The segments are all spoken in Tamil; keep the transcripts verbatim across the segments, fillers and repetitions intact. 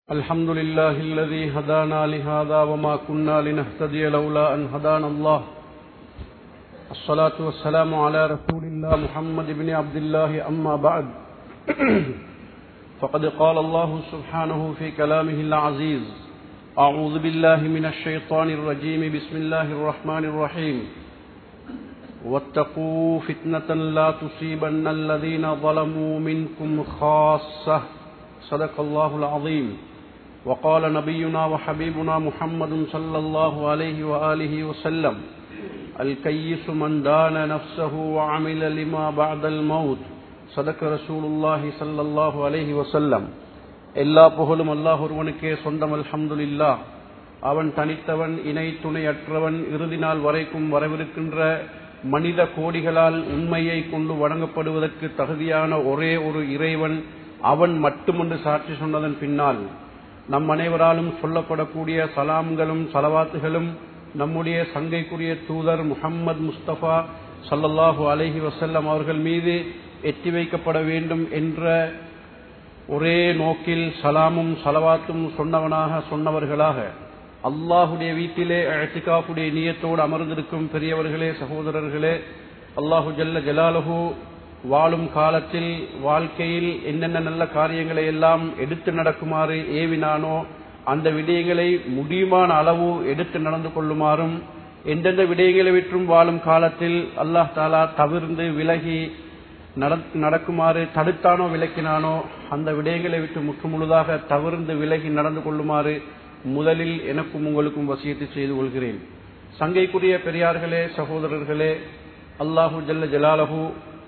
الحمد لله الذي هدانا لهذا وما كنا لنهتدي لولا أن هدانا الله. الصلاة والسلام على رسول الله محمد بن عبد الله. أما بعد فقد قال الله سبحانه في كلامه العزيز: أعوذ بالله من الشيطان الرجيم. بسم الله الرحمن الرحيم. واتقوا فتنة لا تصيبن الذين ظلموا منكم خاصة. صدق الله العظيم. وقال نبينا وحبيبنا محمد صلى الله عليه وآله وسلم: الكيس من دان نفسه وعمل لما بعد الموت. صدق رسول الله صلى الله عليه وسلم. எல்லா புகழும் அல்லாஹ் ஒருவனுக்கே சொந்தம். அல்ஹம்துலில்லாஹ். அவன் தனித்தவன், இணை துணையற்றவன். இறுதி நாள் வரைக்கும் வரவிருக்கின்ற மனித கோடிகளால் உண்மையை கொண்டு வணங்கப்படுவதற்கு தகுதியான ஒரே ஒரு இறைவன் அவன் மட்டுமென்று சாட்சி சொன்னதன் பின்னால் நம் அனைவராலும் சொல்லப்படக்கூடிய சலாம்களும் சலவாத்துகளும் நம்முடைய சங்கைக்குரிய தூதர் முஹம்மது முஸ்தபா ஸல்லல்லாஹு அலைஹி வஸல்லம் அவர்கள் மீது எட்டி வைக்கப்பட வேண்டும் என்ற ஒரே நோக்கில் சலாமும் சலவாத்தும் சொன்னவனாக சொன்னவர்களாக அல்லாஹுடைய வீட்டிலே இஅ்திகாஃபுடைய நியத்தோடு அமர்ந்திருக்கும் பெரியவர்களே, சகோதரர்களே, அல்லாஹு ஜல்ல ஜலாலுஹு வாழும் காலத்தில் வாழ்க்கையில் என்னென்ன நல்ல காரியங்களை எல்லாம் எடுத்து நடக்குமாறு ஏவினானோ அந்த விடயங்களை முடியுமான அளவு எடுத்து நடந்து கொள்ளுமாறும், எந்தெந்த விடயங்களை விற்றும் வாழும் காலத்தில் அல்லாஹ் தாலா தவிர்ந்து விலகி நடக்குமாறு தடுத்தானோ விலக்கினானோ அந்த விடயங்களை விட்டு முற்றுமுழுதாக தவிர்ந்து விலகி நடந்து கொள்ளுமாறு முதலில் எனக்கும் உங்களுக்கும் வசியத்தை செய்து கொள்கிறேன். சங்கைக்குரிய பெரியார்களே, சகோதரர்களே, அல்லாஹு ஜல்ல ஜலாலஹு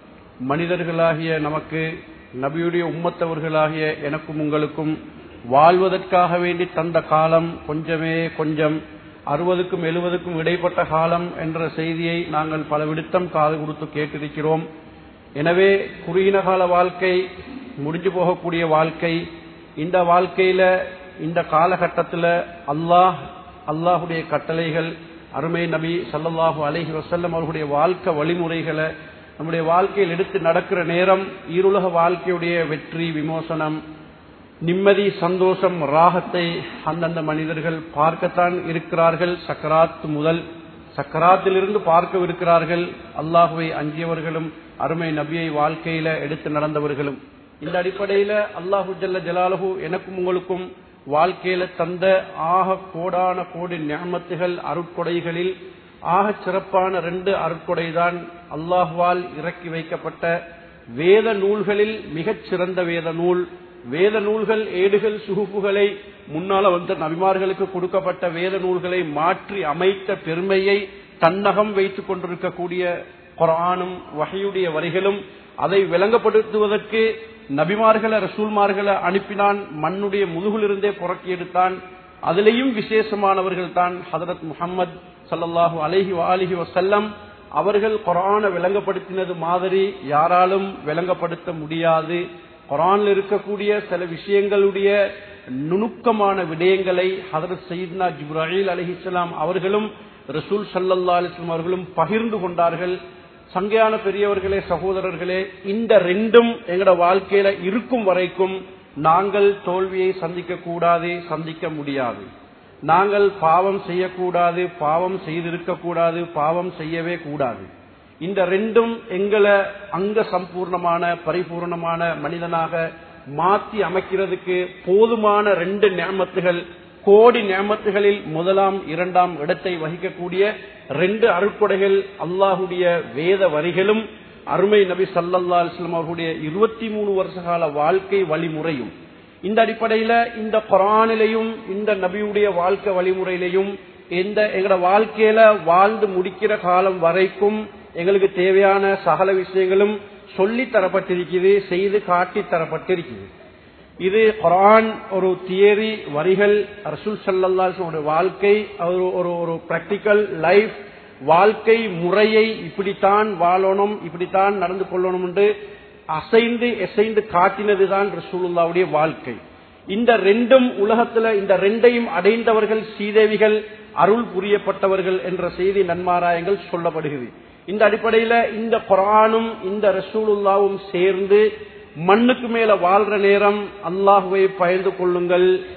மனிதர்களாகிய நமக்கு, நபியுடைய உம்மத்தவர்களாகிய எனக்கும் உங்களுக்கும் வாழ்வதற்காக வேண்டி தந்த காலம் கொஞ்சமே கொஞ்சம். அறுபதுக்கும் எழுபதுக்கும் இடைப்பட்ட காலம் என்ற செய்தியை நாங்கள் பல விடுத்தம் காது கொடுத்து கேட்டிருக்கிறோம். எனவே குறுகின கால வாழ்க்கை, முடிஞ்சு போகக்கூடிய வாழ்க்கை, இந்த வாழ்க்கையில இந்த காலகட்டத்தில் அல்லாஹ் அல்லாஹுடைய கட்டளைகள், அருமை நபி ஸல்லல்லாஹு அலைஹி வஸல்லம் அவர்களுடைய வாழ்க்கை வழிமுறைகளை நம்முடைய வாழ்க்கையில் எடுத்து நடக்கிற நேரம் ஈருலக வாழ்க்கையுடைய வெற்றி, விமோசனம், நிம்மதி, சந்தோஷம், ராகத்தை அந்தந்த மனிதர்கள் பார்க்கத்தான் இருக்கிறார்கள். சக்கராத் முதல் சக்கராத்திலிருந்து பார்க்கவிருக்கிறார்கள். அல்லாஹுவை அஞ்சியவர்களும் அருமை நபியை வாழ்க்கையில எடுத்து நடந்தவர்களும். இந்த அடிப்படையில அல்லாஹு ஜல்ல ஜலாலுஹு எனக்கும் உங்களுக்கும் வாழ்க்கையில தந்த ஆக கோடான கோடி நிஅமத்துகள், அருட்கொடைகளில் ஆக சிறப்பான ரெண்டு அருட்கொடைதான் அல்லாஹ்வால் இறக்கி வைக்கப்பட்ட வேத நூல்களில் மிகச் சிறந்த வேத நூல். வேத நூல்கள், ஏடுகள், சுகுப்புகளை முன்னால வந்த நபிமார்களுக்கு கொடுக்கப்பட்ட வேத நூல்களை மாற்றி அமைத்த பெருமையை தன்னகம் வைத்துக் கொண்டிருக்கக்கூடிய குர்ஆனும் வஹீயுடைய வரிகளும், அதை விளங்கப்படுத்துவதற்கு நபிமார்களை, ரசூல்மார்களை அனுப்பினான். மண்ணுடைய முதுகிலிருந்தே புறக்கி எடுத்தான். அதிலேயும் விசேஷமானவர்கள் தான் ஹதரத் முஹம்மது ஸல்லல்லாஹு அலைஹி வஆலிஹி வஸல்லம் அவர்கள். குர்ஆனை விளங்கப்படுத்தினது மாதிரி யாராலும் விளங்கப்படுத்த முடியாது. குர்ஆனில் இருக்கக்கூடிய சில விஷயங்களுடைய நுணுக்கமான விடயங்களை ஹதரத் சையத்னா ஜிப்ராயில் அலைஹிஸ்ஸலாம் அவர்களும் ரசூல் ஸல்லல்லாஹு அலைஹி வஸல்லம் அவர்களும் பகிர்ந்து கொண்டார்கள். சங்கையான பெரியவர்களே, சகோதரர்களே, இந்த ரெண்டும் எங்களோட வாழ்க்கையில இருக்கும் வரைக்கும் நாங்கள் தோல்வியை சந்திக்க கூடாது, சந்திக்க முடியாது. நாங்கள் பாவம் செய்யக்கூடாது, பாவம் செய்திருக்க கூடாது, பாவம் செய்யவே கூடாது. இந்த ரெண்டும் எங்களை அங்க சம்பூர்ணமான பரிபூர்ணமான மனிதனாக மாற்றி அமைக்கிறதுக்கு போதுமான ரெண்டு நிஅமத்துகள், கோடி நிஅமத்துகளில் முதலாம் இரண்டாம் இடத்தை வகிக்கக்கூடிய ரெண்டு அருட்கொடைகள் அல்லாஹுடைய வேத வரிகளும் அருமை நபி ஸல்லல்லாஹு அலைஹி வஸல்லம் அவர்களுடைய இருபத்தி மூணு வருஷ கால வாழ்க்கை வழிமுறையும். இந்த அடிப்படையில இந்த குர்ஆனிலையும் இந்த நபியுடைய வாழ்க்கை வழிமுறையிலையும் எந்த எங்களோட வாழ்க்கையில வாழ்ந்து முடிக்கிற காலம் வரைக்கும் எங்களுக்கு தேவையான சகல விஷயங்களும் சொல்லி தரப்பட்டிருக்குது, செய்து காட்டி தரப்பட்டிருக்குது. இது குர்ஆன் ஒரு தியரி வரிகள், ரசூல் ஸல்லல்லாஹு அலைஹி வஸல்லம் வாழ்க்கை, ஒரு ஒரு பிராக்டிக்கல் லைஃப் வாழ்க்கை முறையை இப்படித்தான் வாழணும், இப்படித்தான் நடந்து கொள்ளணும் என்று அசைந்து எசைந்து காட்டினதுதான் ரசூலுல்லாஹ்வுடைய வாழ்க்கை. இந்த ரெண்டும் உலகத்துல இந்த ரெண்டையும் அடைந்தவர்கள் சீதேவிகள், அருள் புரியப்பட்டவர்கள் என்ற செய்தி நன்மாராயங்கள் சொல்லப்படுகிறது. இந்த அடிப்படையில இந்த குர்ஆனும் இந்த ரசூலுல்லாஹ்வும் சேர்ந்து மண்ணுக்கு மேல வாழ்ற நேரம் அல்லாஹ்வை பயந்து கொள்ளுங்கள்,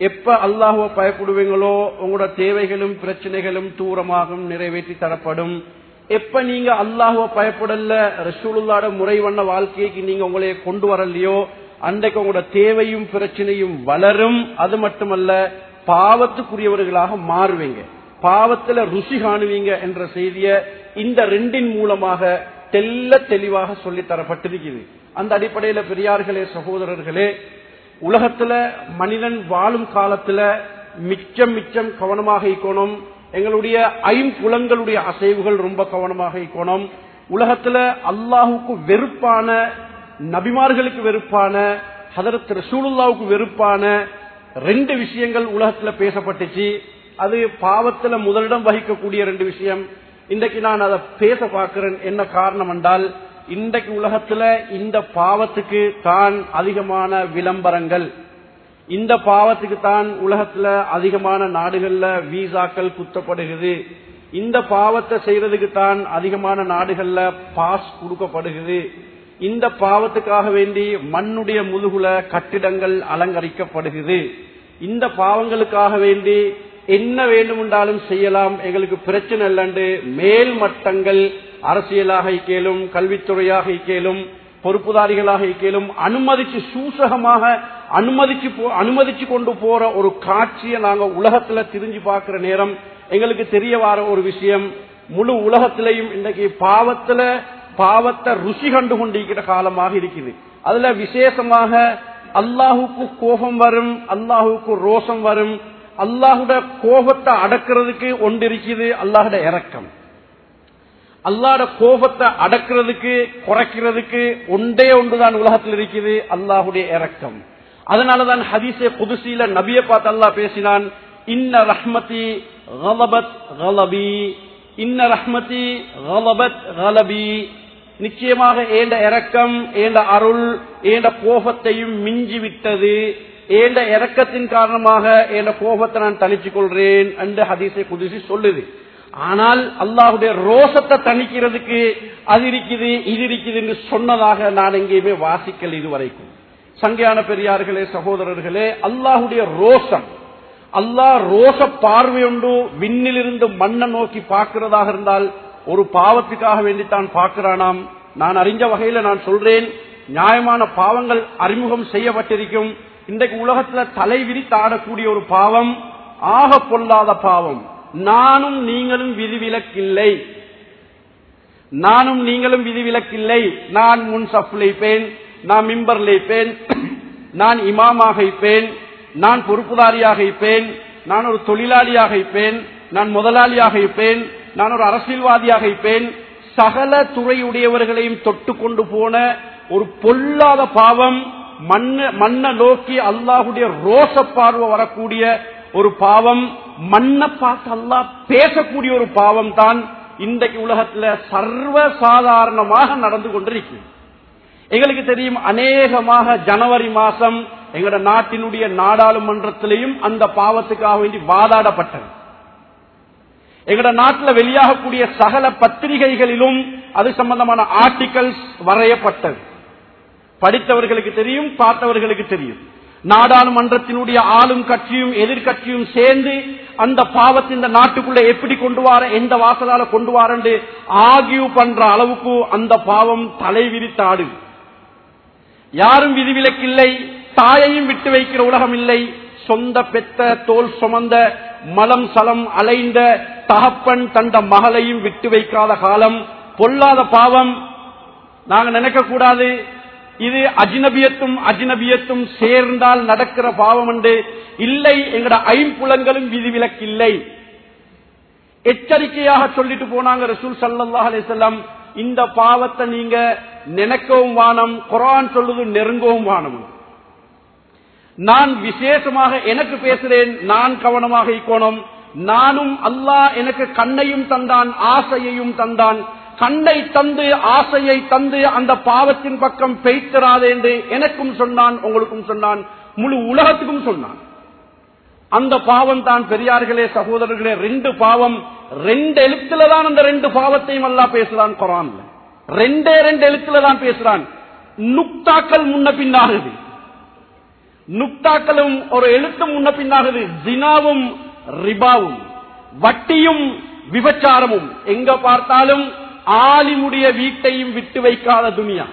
எப்ப அல்லாஹ்வை பயப்படுவீங்களோ உங்களோட தேவைகளும் பிரச்சனைகளும் தூரமாகும், நிறைவேற்றி தரப்படும். எப்ப நீங்க அல்லாஹ்வை பயப்படல, ரசூலுல்லாஹ்வோட முறை வண்ண வாழ்க்கைக்கு நீங்க உங்களை கொண்டு வரலையோ அன்றைக்கு உங்களோட தேவையும் பிரச்சனையும் வளரும். அது மட்டுமல்ல, பாவத்துக்குரியவர்களாக மாறுவீங்க, பாவத்துல ருசி காணுவீங்க என்ற செய்திய இந்த ரெண்டின் மூலமாக தெல்ல தெளிவாக சொல்லி தரப்பட்டிருக்கிறது. அந்த அடிப்படையில பெரியார்களே, சகோதரர்களே, உலகத்துல மனிதன் வாழும் காலத்துல மிச்சம் மிச்சம் கவனமாக இருக்கணும். எங்களுடைய ஐம்புலங்களுடைய அசைவுகள் ரொம்ப கவனமாக இருக்கணும். உலகத்துல அல்லாஹுக்கு வெறுப்பான, நபிமார்களுக்கு வெறுப்பான, ஹதரத் ரசூலுல்லாஹ்வுக்கு வெறுப்பான ரெண்டு விஷயங்கள் உலகத்துல பேசப்பட்டுச்சு. அது பாவத்துல முதலிடம் வகிக்கக்கூடிய ரெண்டு விஷயம். இன்றைக்கு நான் அதை பேச பார்க்கிறேன். என்ன காரணம் என்றால், இன்றைக்கு உலகத்துல இந்த பாவத்துக்கு தான் அதிகமான விளம்பரங்கள், இந்த பாவத்துக்கு தான் உலகத்துல அதிகமான நாடுகள்ல வீசாக்கள் குத்தப்படுகிறது, இந்த பாவத்தை செய்யறதுக்கு தான் அதிகமான நாடுகள்ல பாஸ் கொடுக்கப்படுகிறது, இந்த பாவத்துக்காக வேண்டி மண்ணுடைய முதுகுல கட்டிடங்கள் அலங்கரிக்கப்படுகிறது, இந்த பாவங்களுக்காக வேண்டி என்ன வேண்டுமென்றாலும் செய்யலாம், எங்களுக்கு பிரச்சனை இல்லைன்னு மேல் மட்டங்கள் அரசியலாக இயலும், கல்வித்துறையாக இயலும், பொறுப்புதாரிகளாக இயலும் அனுமதிச்சு சூசகமாக அனுமதிச்சு அனுமதிச்சு கொண்டு போற ஒரு காட்சியை நாங்க உலகத்துல திரிஞ்சு பார்க்கிற நேரம் எங்களுக்கு தெரிய வர ஒரு விஷயம், முழு உலகத்திலையும் இன்றைக்கு பாவத்துல பாவத்தை ருசி கண்டு கொண்டிருக்கிற காலமாக இருக்குது. அதுல விசேஷமாக அல்லாஹுக்கு கோபம் வரும், அல்லாஹுக்கு ரோஷம் வரும். அல்லாஹுட கோபத்தை அடக்கிறதுக்கு ஒன்று இருக்குது, அல்லாஹுட இரக்கம். அல்லாஹ்ட கோபத்தை அடக்கிறதுக்கு குறைக்கிறதுக்கு ஒன்றே ஒன்றுதான் உலகத்தில் இருக்குது, அல்லாஹுடைய இரக்கம். அதனாலதான் ஹதீஸே குதுசியில நபியை பார்த்து அல்லாஹ் பேசினான், இன்ன ரஹ்மதி கலபத் கலபி, இன்ன ரஹ்மதி கலபத் கலபி, நிச்சயமாக ஏண்ட இரக்கம் ஏண்ட அருள் ஏண்ட கோபத்தையும் மிஞ்சி விட்டது, ஏண்ட இரக்கத்தின் காரணமாக ஏண்ட கோபத்தை நான் தணிச்சுக் கொள்றேன் என்று ஹதீஸே குதுசி சொல்லுது. ஆனால் அல்லாஹுடைய ரோஷத்தை தணிக்கிறதுக்கு அது இருக்குது இது இருக்குது என்று சொன்னதாக நான் எங்கேயுமே வாசிக்கல் இதுவரைக்கும். சங்கையான பெரியார்களே, சகோதரர்களே, அல்லாஹுடைய ரோஷம், அல்லாஹ் ரோஷ பார்வையொன்று விண்ணிலிருந்து மண்ணை நோக்கி பார்க்கிறதாக இருந்தால் ஒரு பாவத்துக்காக வேண்டித்தான் பார்க்கிறானாம். நான் அறிஞ்ச வகையில நான் சொல்றேன், நியாயமான பாவங்கள் அறிமுகம் செய்யப்பட்டிருக்கும். இன்றைக்கு உலகத்துல தலை விரித்து ஆடக்கூடிய ஒரு பாவம், ஆக பொல்லாத பாவம். நானும் நீங்களும் விதிவிலக்கில்லை, நானும் நீங்களும் விதிவிலக்கில்லை. நான் முன் சஃப்ல இருப்பேன், நான் மிம்பர்ல இருப்பேன், நான் இமாமாக இருப்பேன், நான் பொறுப்புதாரியாக இருப்பேன், நான் ஒரு தொழிலாளியாக இருப்பேன், நான் முதலாளியாக இருப்பேன், நான் ஒரு அரசியல்வாதியாக இருப்பேன். சகல துறையுடையவர்களையும் தொட்டு கொண்டு போன ஒரு பொல்லாத பாவம், மண்ணை நோக்கி அல்லாஹுடைய ரோஷ பார்வை வரக்கூடிய ஒரு பாவம், மண்ணை பார்த்து அல்லாஹ் பேசக்கூடிய ஒரு பாவம் தான் இன்றைக்கு உலகத்துல சர்வசாதாரணமாக நடந்து கொண்டிருக்கு. எங்களுக்கு தெரியும், அநேகமாக ஜனவரி மாசம் எங்களோட நாட்டினுடைய நாடாளுமன்றத்திலையும் அந்த பாவத்துக்காக வேண்டி வாதாடப்பட்டது. எங்களோட நாட்டில் வெளியாகக்கூடிய சகல பத்திரிகைகளிலும் அது சம்பந்தமான ஆர்டிகல்ஸ் வரையப்பட்டது. படித்தவர்களுக்கு தெரியும், பார்த்தவர்களுக்கு தெரியும். நாடாளுமன்றத்தினுடைய ஆளும் கட்சியும் எதிர்கட்சியும் சேர்ந்து அந்த பாவத்தை இந்த நாட்டுக்குள்ள எப்படி கொண்டு வர, எந்த வாசலால கொண்டு வரண்டு ஆகியூ பண்ற அளவுக்கு அந்த பாவம் தலைவிரித்தாடு. யாரும் விதிவிலக்கில்லை, தாயையும் விட்டு வைக்கிற உலகம் இல்லை. சொந்த பெத்த தோல் சுமந்த மலம் சலம் அலைந்த தகப்பன் தந்த மகளையும் விட்டு வைக்காத காலம், பொல்லாத பாவம். நாங்க நினைக்க கூடாது இது அஜ்னபியத்தும் அஜ்னபியத்தும் சேர்ந்தால் நடக்கிற பாவம் என்று. இல்லை, எங்கட ஐம்புலங்களும் விதிவிலக்கில்லை. எச்சரிக்கையாக சொல்லிட்டு போனாங்க ரசூல் ஸல்லல்லாஹு அலைஹி வஸல்லம், இந்த பாவத்தை நீங்க நினைக்கவும் வானம், குர்ஆன் சொல்லுது நெருங்கவும் வானம். நான் விசேஷமாக எனக்கு பேசுறேன், நான் கவனமாக இருக்கணும். நானும் அல்லாஹ் எனக்கு கண்ணையும் தந்தான், ஆசையையும் தந்தான். கண்ணை தந்து ஆசையை தந்து அந்த பாவத்தின் பக்கம் பெய்திராதே என்று எனக்கும் சொன்னான், உங்களுக்கும் சொன்னான், முழு உலகத்துக்கும் சொன்னான். அந்த பாவம் தான் பெரியார்களே, சகோதரர்களே, ரெண்டு பாவம். ரெண்டு எழுத்துல தான் அந்த ரெண்டு பாவத்தையும் அல்லாஹ் பேசுறான் குர்ஆன்ல. ரெண்டே ரெண்டு எழுத்துல தான் பேசுறான். நுக்தாக்கள் முன்ன பின்னாகுது. நுக்தாக்களும் ஒரு எழுத்தும் முன்ன பின்னாகுது. ஜினாவும் ரிபாவும், வட்டியும் விபச்சாரமும். எங்க பார்த்தாலும் ஆலிமுடைய வீட்டையும் விட்டு வைக்காத துனியா.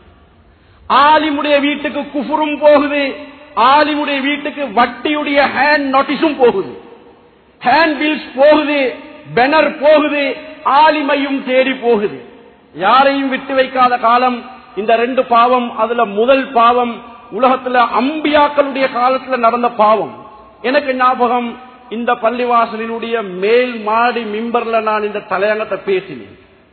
ஆலிமுடைய வீட்டுக்கு குஃபுரும் போகுது, ஆலிமுடைய வீட்டுக்கு வட்டியுடைய ஹேண்ட் நோட்டீஸும் போகுது, ஹேண்ட் பில்ஸ் போகுது, பேனர் போகுது, ஆலிமையும் தேடி போகுது. யாரையும் விட்டு வைக்காத காலம் இந்த ரெண்டு பாவம். அதுல முதல் பாவம் உலகத்துல அம்பியாக்களுடைய காலத்துல நடந்த பாவம். எனக்கு ஞாபகம், இந்த பள்ளிவாசலினுடைய மேல் மாடி மிம்பர்ல நான் இந்த தலையங்கத்தை பேசினேன்.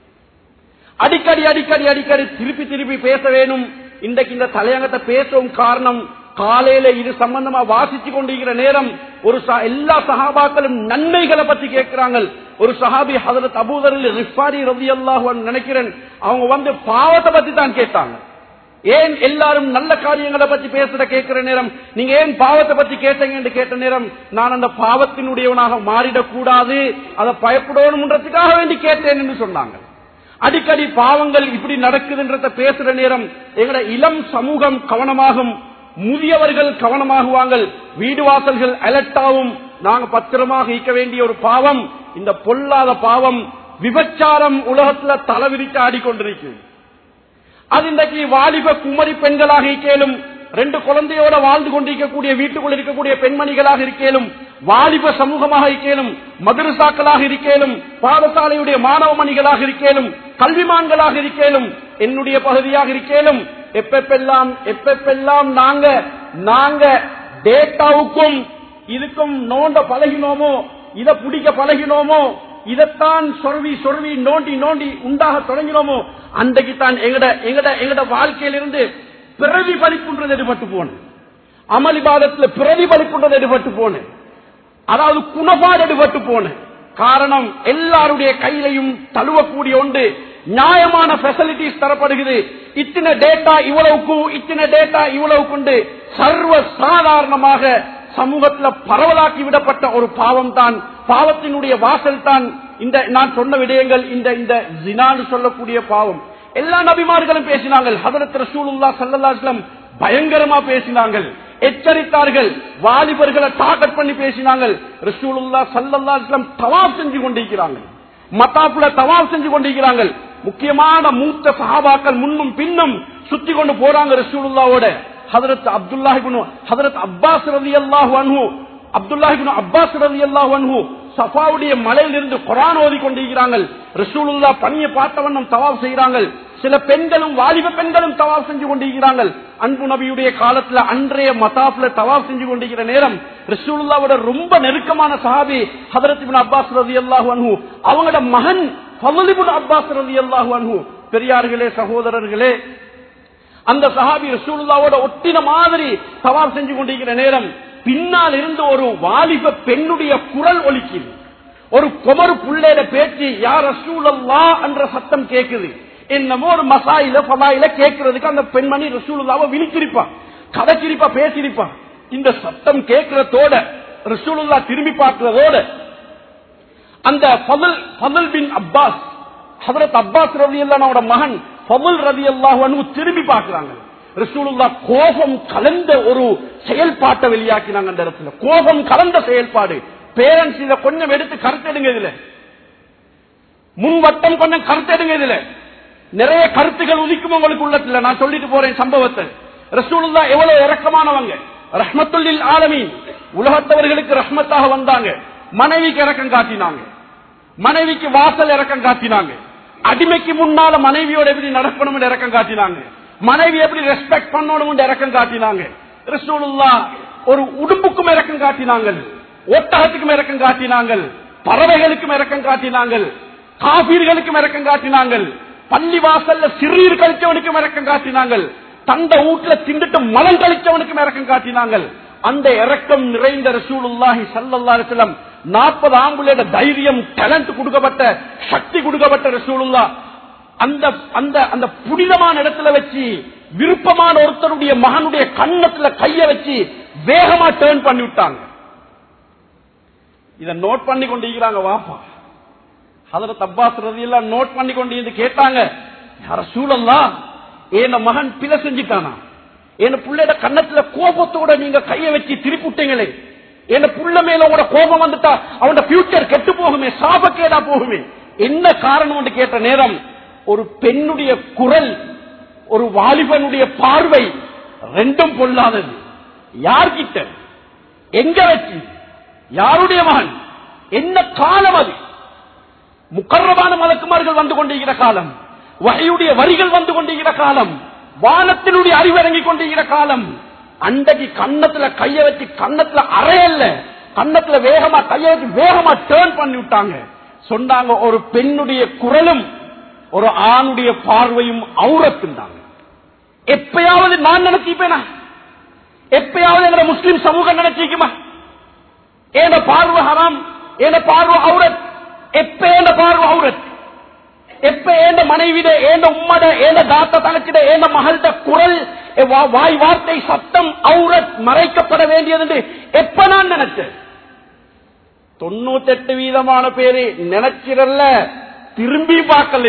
அடிக்கடி அடிக்கடி அடிக்கடி திருப்பி திருப்பி பேச வேணும். இன்றைக்கு இந்த தலையங்கத்தை பேசவும் காரணம், காலையில இது சம்பந்தமா வாசிச்சு கொண்டிருக்கிற நேரம் ஒரு எல்லா சஹாபாக்களும் நன்மைகளை பத்தி கேட்கிறாங்க. ஒரு சஹாபி ஹஜ்ரத் அபூதர் ரிஃபாரி ரலியல்லாஹு அன்ஹு நினைக்கிறேன், அவங்க வந்து பாவத்தை பத்தி தான் கேட்டாங்க. ஏன் எல்லாரும் நல்ல காரியங்களை பத்தி பேசுற கேட்கிற நேரம் நீங்க ஏன் பாவத்தை பத்தி கேட்டீங்க என்று கேட்ட நேரம், நான் அந்த பாவத்தினுடையவனாக மாறிடக்கூடாது, அதை பயப்படணும்ன்றதுக்காக வேண்டி கேட்டேன் என்று சொன்னாங்க. அடிக்கடி பாவங்கள் இப்படி நடக்குதுன்றத பேசுற நேரம் எங்கட இளம் சமூகம் கவனமாகும், முதியவர்கள் கவனமாகுவாங்க, வீடு வாசல்கள் அலர்ட்டாவும். நாங்க பத்திரமாக இருக்க வேண்டிய ஒரு பாவம் இந்த பொல்லாத பாவம் விபச்சாரம். உலகத்துல தலைவிரித்து ஆடிக்கொண்டிருக்கு. அது இன்றைக்கு வாலிப குமரி பெண்களாக இருக்கேலும், ரெண்டு குழந்தையோட வாழ்ந்து கொண்டிருக்கக்கூடிய வீட்டுக்குள் இருக்கக்கூடிய பெண்மணிகளாக இருக்கேலும், வாலிப சமூகமாக இருக்கேலும், மதரசாக்களாக இருக்கேலும், பாடசாலையுடைய மாணவ மணிகளாக இருக்கேலும், கல்விமான்களாக இருக்கேலும், என்னுடைய பகுதியாக இருக்கேலும், எப்பெல்லாம் எப்பெல்லாம் நாங்க நாங்க டேட்டாவுக்கும் இதுக்கும் நோண்ட பழகினோமோ, இதை பிடிக்க பழகினோமோ, இதைத்தான் சொருவி சொருவி நோண்டி நோண்டி உண்டாக தொடங்கினோமோ, அன்றைக்கு தான் எங்கட எங்கட எங்கட வாழ்க்கையிலிருந்து பிரதிபலிப்புன்றது எடுபட்டு போன, அமளிபாதத்தில் பிரதிபலிப்புன்றது எடுபட்டு போன, அதாவது குணபாடு எடுபட்டு போன. காரணம், எல்லாருடைய கையிலையும் தழுவக்கூடிய ஒன்று நியாயமான பெசிலிட்டிஸ் தரப்படுகிறது. இத்தனை டேட்டா இவ்வளவுக்கு, இத்தனை டேட்டா இவ்வளவுக்கு சர்வ சாதாரணமாக சமூகத்தில் பரவலாக்கி விடப்பட்ட ஒரு பாவம் தான், பாவத்தினுடைய வாசல் தான் இந்த நான் சொன்ன விடயங்கள். இந்த இந்த ஜினான்னு சொல்லக்கூடிய பாவம் எல்லா நபிமார்களும் பேசினாங்க. ஹஜ்ரத் ரசூலுல்லாஹ் ஸல்லல்லாஹு அலைஹி வஸல்லம் பயங்கரமா பேசினாங்க, எச்சரித்தார்கள், வாலிபர்களை டார்கெட் பண்ணி பேசினாங்க. ரசூலுல்லாஹ் ஸல்லல்லாஹு அலைஹி வஸல்லம் தவாப் செஞ்சு கொண்டிருக்கிறாங்க, மத்தாப்புல தவாப் செஞ்சு கொண்டிருக்கிறாங்க. முக்கியமான மூத்த சஹாபாக்கள் முன்னும் பின்னும் சுத்தி கொண்டு போறாங்க ரசூலுல்லாஹ்வோட. ஹஜ்ரத் அப்துல்லாஹ் இப்னு ஹஜ்ரத் அப்பாஸ் ரலியல்லாஹு அன்ஹு அப்துல்லாஹ் இப்னு அப்பாஸ் ரலியல்லாஹு அன்ஹு சஃபாவுடைய மலையிலிருந்து குர்ஆன் ஓதி கொண்டிருக்கிறாங்க. ரசூலுல்லாஹ் பணியை பார்த்தவண்ணம் தவாப் செய்கிறாங்க. சில பெண்களும் வாலிப பெண்களும் தவாப் செஞ்சு கொண்டிருக்கிறாங்க. அன்பு நபியுடைய காலத்துல அன்றைய மதாப்ல தவாப் செஞ்சு கொண்டிருக்கிற நேரம் ரசூலுல்லாஹ்வோட ரொம்ப நெருக்கமான சஹாபி ஹஜ்ரத் இப்னு அப்பாஸ் ரலியல்லாஹு அன்ஹு, அவங்களோட மகன் ஃபضل இப்னு அப்பாஸ் ரலியல்லாஹு அன்ஹு. பெரியார்களே, சகோதரர்களே, அந்த சஹாபி ரசூலுல்லாஹ்வோட ஒட்டின மாதிரி தவாப் செஞ்சு கொண்டிருக்கிற நேரம் பின்னால் இருந்து ஒரு வாலிப பெண்ணுடைய குரல் ஒலிக்குது. ஒரு குமரு புள்ளையில பேச்சு, யா ரசூலல்லாஹ் என்ற சத்தம் கேட்குது. என்னமோ ஒரு மசாயில பலாயில கேட்கறதுக்கு அந்த பெண்மணி ரசூலுல்லாஹ்வை விழிச்சிருப்பா, கதைச்சிருப்பா, பேசிருப்பா. இந்த சத்தம் கேட்கிறதோட ரசூலுல்லாஹ் திரும்பி பார்க்கிறதோட அந்த ஃபضل ஃபضل பின் அப்பாஸ், ஹஜ்ரத் அப்பாஸ் ரலியல்லாஹு அன்ஹு மகன் ஃபضل ரலியல்லாஹு அன்ஹு திரும்பி பார்க்கிறாங்க. ரசூலுல்லாஹ் கோபம் கலந்த ஒரு செயல்பாட்டை வெளியாக்கினாங்க. அந்த இடத்துல கோபம் கலந்த செயல்பாடு. பேரண்ட்ஸ் இதை கொஞ்சம் எடுத்து கருத்தெடுங்க, இதுல முன்வட்டம் கொஞ்சம் கருத்தெடுங்க. இதுல நிறைய கருத்துகள் உதிக்கும் உங்களுக்கு உள்ளத்துல. நான் சொல்லிட்டு போறேன் சம்பவத்தை. ரசூலுல்லாஹ் எவ்வளவு இரக்கமானவங்க, ரஹ்மத்துல் ஆலமீன், உலகத்தவர்களுக்கு ரஹ்மத்தாக வந்தாங்க. மனைவிக்கு இரக்கம் காட்டினாங்க, மனைவிக்கு வாசல் இரக்கம் காட்டினாங்க, அடிமைக்கு முன்னால மனைவியோட எப்படி நடக்கணும் இரக்கம் காட்டினாங்க, மனைவி எப்படி ரெஸ்பெக்ட் பண்ணணும் இரக்கம் காட்டினாங்க. ரசூலுல்லாஹ் ஒரு உடும்புக்கும் இரக்கம் காட்டினாங்க, ஒட்டகத்துக்கும் இரக்கம் காட்டினாங்க, பறவைகளுக்கும் இரக்கம் காட்டினாங்க, காபீர்களுக்கும் இரக்கம் காட்டினாங்க, பள்ளி வாசல்ல சிறுநீர் கழிச்சவனுக்கும் இரக்கம் காட்டினாங்க, தந்த வீட்டுல திண்டுட்டு மலம் கழிச்சவனுக்கும் இரக்கம் காட்டினாங்க. அந்த இரக்கம் நிறைந்த ரசூலுல்லாஹி ஸல்லல்லாஹு அலைஹி வஸல்லம் நாற்பது ஆம்புலேட தைரியம், டேலண்ட் கொடுக்கப்பட்ட, சக்தி கொடுக்கப்பட்ட ரசூலுல்லாஹ் அந்த அந்த அந்த புனிதமான இடத்துல வச்சு விருப்பமான ஒருத்தருடைய மகனுடைய கண்ணத்துல கைய வச்சு வேகமா டேர்ன் பண்ணி விட்டாங்க. இத நோட் பண்ணி கொண்டிருக்கிறாங்க வாப்பா. ஹஜ்ரத் அப்பாஸ் ரலியல்லாஹு நோட் பண்ணி கொண்டு கேட்டாங்க, யா ரசூலல்லாஹ், என் மகன் பிழை செஞ்சிட்டானா, என் புள்ளையோட கண்ணத்துல கோபத்தோட நீங்க கையை வச்சு திருப்பிட்டீங்களே, என் புள்ள மேல உங்களோட கோபம் வந்துட்டா அவனோட ஃபியூச்சர் கெட்டு போகுமே, சாபக்கேடா போகுமே. என்ன காரணம் கேட்ட நேரம் ஒரு பெண்ணுடைய குரல், ஒரு வாலிபனுடைய பார்வை ரெண்டும் பொல்லாதது. யார்கிட்ட, எங்க வச்சு, யாருடைய மகன், என்ன காலம் அது? முக்கர்ரமான மலக்குமார்கள் வந்து கொண்டிருக்கிற காலம், வகையுடைய வரிகள் வந்து கொண்டிருக்கிற காலம், வானத்தினுடைய அறிவிறங்கிக் கொண்டிருக்கிற காலம். அன்றைக்கு கண்ணத்துல கைய வச்சு, கண்ணத்துல அறையல்ல, கண்ணத்துல வேகமா கைய வச்சு வேகமா டேர்ன் பண்ணி விட்டாங்க. சொன்னாங்க ஒரு பெண்ணுடைய குரலும் ஒரு ஆணுடைய பார்வையும் அவுரத்துண்டாங்க. எப்பயாவது நான் நினைச்சிப்பேனா? எப்பயாவது எங்க முஸ்லிம் சமூகம் நினைச்சிக்குமா ஏன பார்வை ஹராம், ஏன பார்வை அவுரத்? எப்ப ஏன பார்வை அவுரத்? எப்ப ஏந்த மனைவிட, ஏந்த உம்மட, ஏந்த தாத்த தனக்கிட, ஏந்த மகள்ட குரல், வாய் வார்த்தை, சத்தம் அவுரத் மறைக்கப்பட வேண்டியது எப்ப நான் நினைச்சேன்? தொண்ணூத்தி எட்டு வீதமான பேரு நினைச்சிடல, திரும்பி பார்க்கல.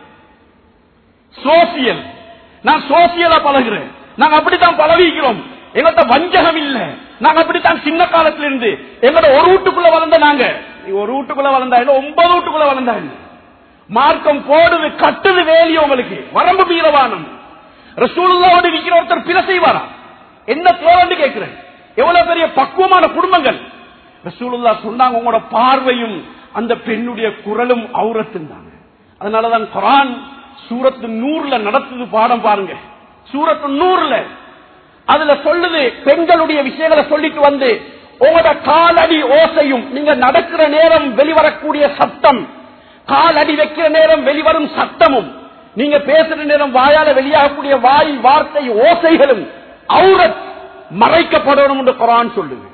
சோசியல், நான் சோசியலா பழகுறேன், நாங்க அப்படித்தான் பழகிக்கிறோம். எங்கள்கிட்ட வஞ்சகம் இல்ல, நாங்க அப்படித்தான் சின்ன காலத்துல இருந்து எங்களோட ஒரு வீட்டுக்குள்ள வளர்ந்த, நாங்க ஒரு வீட்டுக்குள்ள வளர்ந்தா இல்ல, ஒன்பது வீட்டுக்குள்ள வளர்ந்தா இல்ல. மார்க்கம் போடுது, கட்டுது வேலி, உங்களுக்கு வரம்பு மீறவானம். ரசூலுல்லாஹ்வோடு இருக்கிற ஒருத்தர் பிற செய்வாரா? என்ன தேவைன்னு கேட்கிறேன். எவ்வளவு பெரிய பக்குவமான குடும்பங்கள். ரசூலுல்லாஹ் சொன்னாங்க, உங்களோட பார்வையும் அந்த பெண்ணுடைய குரலும் அவுரத்துந்தாங்க. அதனாலதான் குர்ஆன் சூரத்து நூறுல நடத்துது பாடம் பாருங்க. சூரத்து நூறுல அதுல சொல்லுது, பெண்களுடைய விஷயங்களை சொல்லிட்டு வந்து உங்களோட காலடி ஓசையும், நீங்க நடக்கிற நேரம் வெளிவரக்கூடிய சத்தம், காலடி வைக்கிற நேரம் வெளிவரும் சத்தமும், நீங்க பேசுற நேரம் வாயால வெளியாகக்கூடிய வாய் வார்த்தை ஓசைகளும் அவுரத் மறைக்கப்படணும் என்று குர்ஆன் சொல்லுது.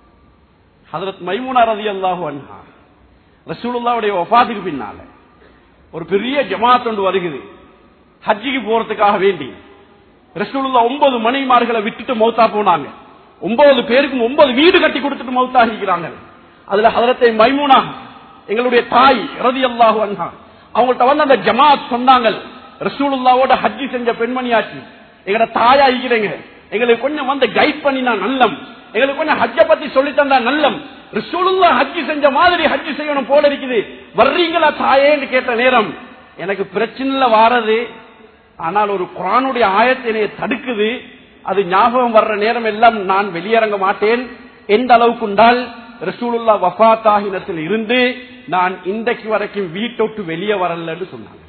ஹஜ்ரத் மைமூனா ரலியல்லாஹு அன்ஹா ரசூலுல்லாஹ்வுடைய வஃபாத்துக்கு பின்னால ஒரு பெரிய ஜமாத் ஒன்று வருகிறது ஹஜ்ஜிக்கு போறதுக்காக வேண்டி. ரசூலுல்லாஹ் ஒன்பது மனைவிமார்களை விட்டுட்டு மௌத்தா போனாங்க. ஒன்பது பேருக்கும் ஒன்பது வீடு கட்டி கொடுத்துட்டு மௌத்தாகிக்கிறாங்க. அதுல ஹஜ்ரத் மைமூனா எங்களுடைய தாய் ரலியல்லாஹு அன்ஹா அவங்கள்ட்ட வந்து அந்த ஜமாத் சொன்னாங்க, ரசூலுல்லாஹ்வோட ஹஜ்ஜி செஞ்ச பெண்மணியாச்சு, எங்கட தாயா இருக்கிறீங்க, எங்களுக்கு கொஞ்சம் வந்து கைட் பண்ணினா நல்லம், எங்களுக்கு கொஞ்சம் ஹஜ்ஜ பத்தி சொல்லி தந்தா நல்லம், ரசூலுல்லாஹ் ஹஜ்ஜி செஞ்ச மாதிரி ஹஜ்ஜி செய்யணும் போல இருக்குது, வர்றீங்களா தாயேன்னு கேட்ட நேரம் எனக்கு பிரச்சனை வாரது, ஆனால் ஒரு குர்ஆனுடைய ஆயத்தை என்னைய தடுக்குது, அது ஞாபகம் வர்ற நேரம் எல்லாம் நான் வெளியிறங்க மாட்டேன். எந்த அளவுக்கு உண்டால் ரசூலுல்லாஹ் வஃபாத் ஆகினத்தில் இருந்து நான் இன்றைக்கு வரைக்கும் வீட்டோட்டு வெளியே வரலன்னு சொன்னாங்க.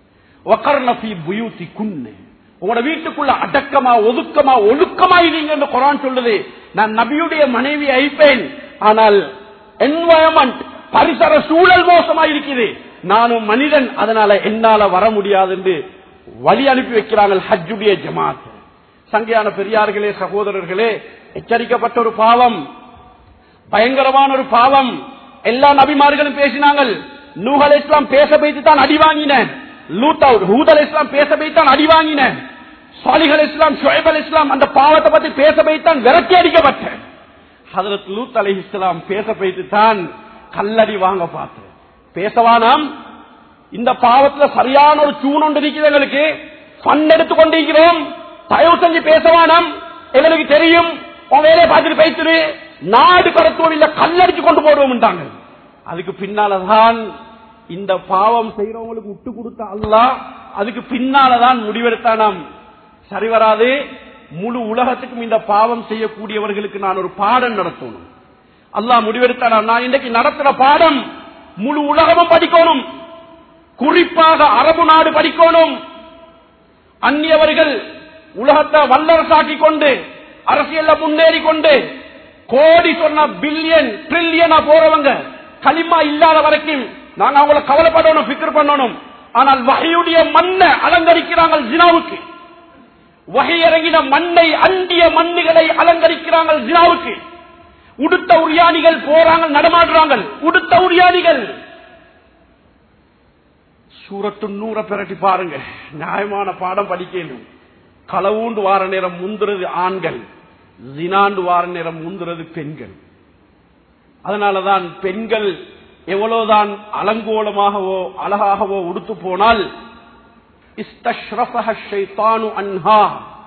வகர்ன ஃபீ புயூதிகுன்ன, உங்களோட வீட்டுக்குள்ள அடக்கமா ஒதுக்கமா ஒழுக்கமா இருங்க என்று குர்ஆன் சொல்லுது. நான் நபியுடைய மனைவி ஐப்பேன், ஆனால் என்வாயன்மெண்ட் பரிசர சூழல் மோசமா இருக்குது, நானும் மனிதன், அதனால என்னால வர முடியாது என்று வழி அனுப்பி வைக்கிறாங்க ஹஜ்ஜுடைய ஜமாத். சங்கையான பெரியார்களே, சகோதரர்களே, எச்சரிக்கப்பட்ட ஒரு பாவம், பயங்கரமான ஒரு பாவம். எல்லா நபிமார்களும் பேசினாங்க. நூஹ் அலைஹிஸ்ஸலாம் பேச வைத்து தான் அடி வாங்கின, லூத் ஹூத் அலைஹிஸ்ஸலாம் பேச வைத்து தான் அடி வாங்கின, சாலிஹ் அலைஹிஸ்ஸலாம் ஷுஐப் அலைஹிஸ்ஸலாம் அந்த பாவத்தை பத்தி பேச வைத்து தான் விரட்டி அடிக்கப்பட்ட, ஹஜ்ரத் லூத் அலைஹிஸ்ஸலாம் பேச வைத்து தான் கல்லடி வாங்க பார்த்து பேசவானாம். இந்த பாவத்துல சரியான ஒரு சூன் ஒன்று இருக்குது, எங்களுக்கு ஃபன் எடுத்து கொண்டிருக்கிறோம், தயவு செஞ்சு பேசவானாம், எங்களுக்கு தெரியும், உன் வேலையை பார்த்துட்டு பேசுது, நாடு கடத்துவோம் இல்ல கல்லடிச்சு கொண்டு போடுவோம். அதுக்கு பின்னாலதான் இந்த பாவம் செய்யறவங்களுக்கு விட்டு கொடுத்த அல்லாஹ் அதுக்கு பின்னாலதான் முடிவெடுத்தானாம், சரி வராது, முழு உலகத்துக்கும் இந்த பாவம் செய்யக்கூடியவர்களுக்கு நான் ஒரு பாடம் நடத்தணும். அல்லாஹ் முடிவெடுத்தானாம், நான் இன்றைக்கு நடத்துற பாடம் முழு உலகமும் படிக்கணும், குறிப்பாக அரபு நாடு படிக்கணும். அந்நியவர்கள் உலகத்தை வல்லரசாக்கி கொண்டு அரசியல்ல முன்னேறி கொண்டு கோடி சொன்ன பில்லியன் ட்ரில்லியனா போறவங்க களிமா இல்லாத வரைக்கும் நாங்க அவங்கள கவலைப்படணும், பிக்கர் பண்ணணும். ஆனால் வஹீயுடைய மண்ணை அலங்கரிக்கிறாங்க ஜினாவுக்கு, வஹீ இறங்கின மண்ணை அண்டிய மண்ணுகளை அலங்கரிக்கிறாங்க ஜினாவுக்கு. உடுத்த உரியாணிகள் போறாங்க, நடமாடுறாங்க, உடுத்த உரியாணிகள். சூரத்து நூற பிரட்டி பாருங்க, நியாயமான பாடம் படிக்கணும். களவுண்டு வார நேரம் முந்துறது ஆண்கள், ஜினாண்டு வார நேரம் முந்துறது பெண்கள். அதனாலதான் பெண்கள் எவ்வளவுதான் அலங்கோலமாகவோ அழகாகவோ உடுத்து போனால் இஸ்தஷ்ரஃபஹ ஷைத்தானு அன்ஹா,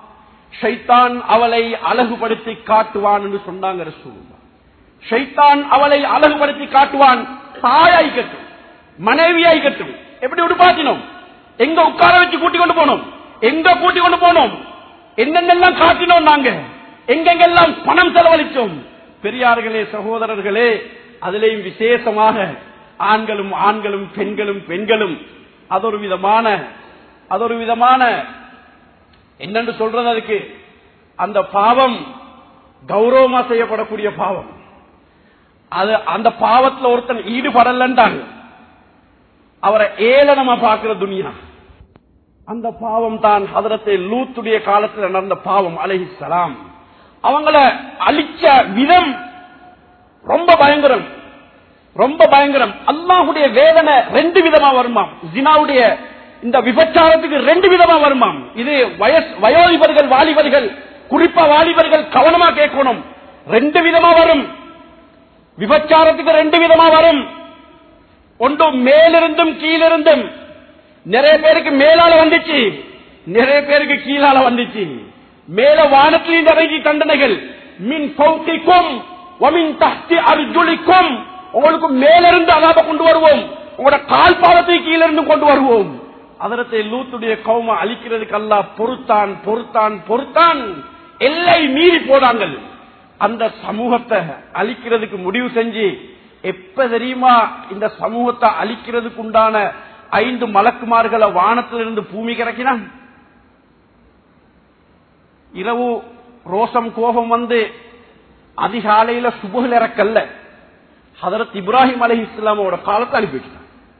ஷைத்தான் அவளை அழகுபடுத்தி காட்டுவான் என்று சொன்னாங்க ரசூலுல்லாஹ். ஷைத்தான் அவளை அழகுபடுத்தி காட்டுவான். தாயாய்க்கட்டும் மனைவியாய்க்கட்டும். எப்படி உடுப்பாத்தினோம், எங்க உட்கார வச்சு கூட்டிக் கொண்டு போனோம், எங்க கூட்டிக் கொண்டு போனோம், என்னென்னெல்லாம் காட்டினோம், நாங்க எங்கெங்கெல்லாம் பணம் செலவழித்தோம். பெரியார்களே, சகோதரர்களே, அதிலேயும் விசேஷமாக ஆண்களும் ஆண்களும் பெண்களும் பெண்களும் அதொரு விதமான அதொரு விதமான என்னென்று சொல்றது, அதுக்கு அந்த பாவம் கௌரவமா செய்யப்படக்கூடிய பாவம். அது அந்த பாவத்தில் ஒருத்தன் ஈடுபடலன்றாங்க, அவரை ஏளனமா பார்க்கிற துனியா. அந்த பாவம் தான் ஹதரத்தை லூத்துடைய காலத்தில் நடந்த பாவம் அலைஹிஸ்ஸலாம். அவங்கள அழிச்ச விதம் ரொம்ப பயங்கரம், ரொம்ப பயங்கரம். அல்லாஹ்வுடைய வேதனை ரெண்டு விதமா வருமாம். ஜினாவுடைய இந்த விபச்சாரத்துக்கு ரெண்டு விதமா வருமாம். இது வயசு வயோதிபர்கள் வாலிபர்கள், குறிப்பா வாலிபர்கள் கவனமா கேட்கணும். ரெண்டு விதமா வரும் விபச்சாரத்துக்கு, ரெண்டு விதமா வரும். ஒன்று மேலிருந்தும் கீழிருந்தும். நிறைய பேருக்கு மேலால வந்துச்சு, நிறைய பேருக்கு கீழால வந்துச்சு. மேல வானத்திலிருந்து இறங்கி தண்டனைகள். மின் ஃபௌகிக்கும் வமின் தஹ்தி அர்ஜுலிக்கும். உங்களுக்கு மேலிருந்து அதாப கொண்டு வருவோம், உங்களோட கால் பாதத்தை கீழிருந்து கொண்டு வருவோம். அதரத்தை லூத்துடைய கௌம அழிக்கிறதுக்கு அல்லாஹ் பொறுத்தான் பொறுத்தான் பொறுத்தான் எல்லை மீறி போனாங்க. அந்த சமூகத்தை அழிக்கிறதுக்கு முடிவு செஞ்சு எப்ப தெரியுமா இந்த சமூகத்தை அழிக்கிறதுக்கு உண்டான ஐந்து மலக்குமார்களை வானத்திலிருந்து பூமி கிறக்கினான். இரவு ரோசம் கோபம் வந்து அதிகாலையில சுபுகள் இறக்கல்ல, ஹதரத் இப்ராஹிம் அலைஹிஸ்ஸலாமோட காலத்தை அனுப்பிட்டான்.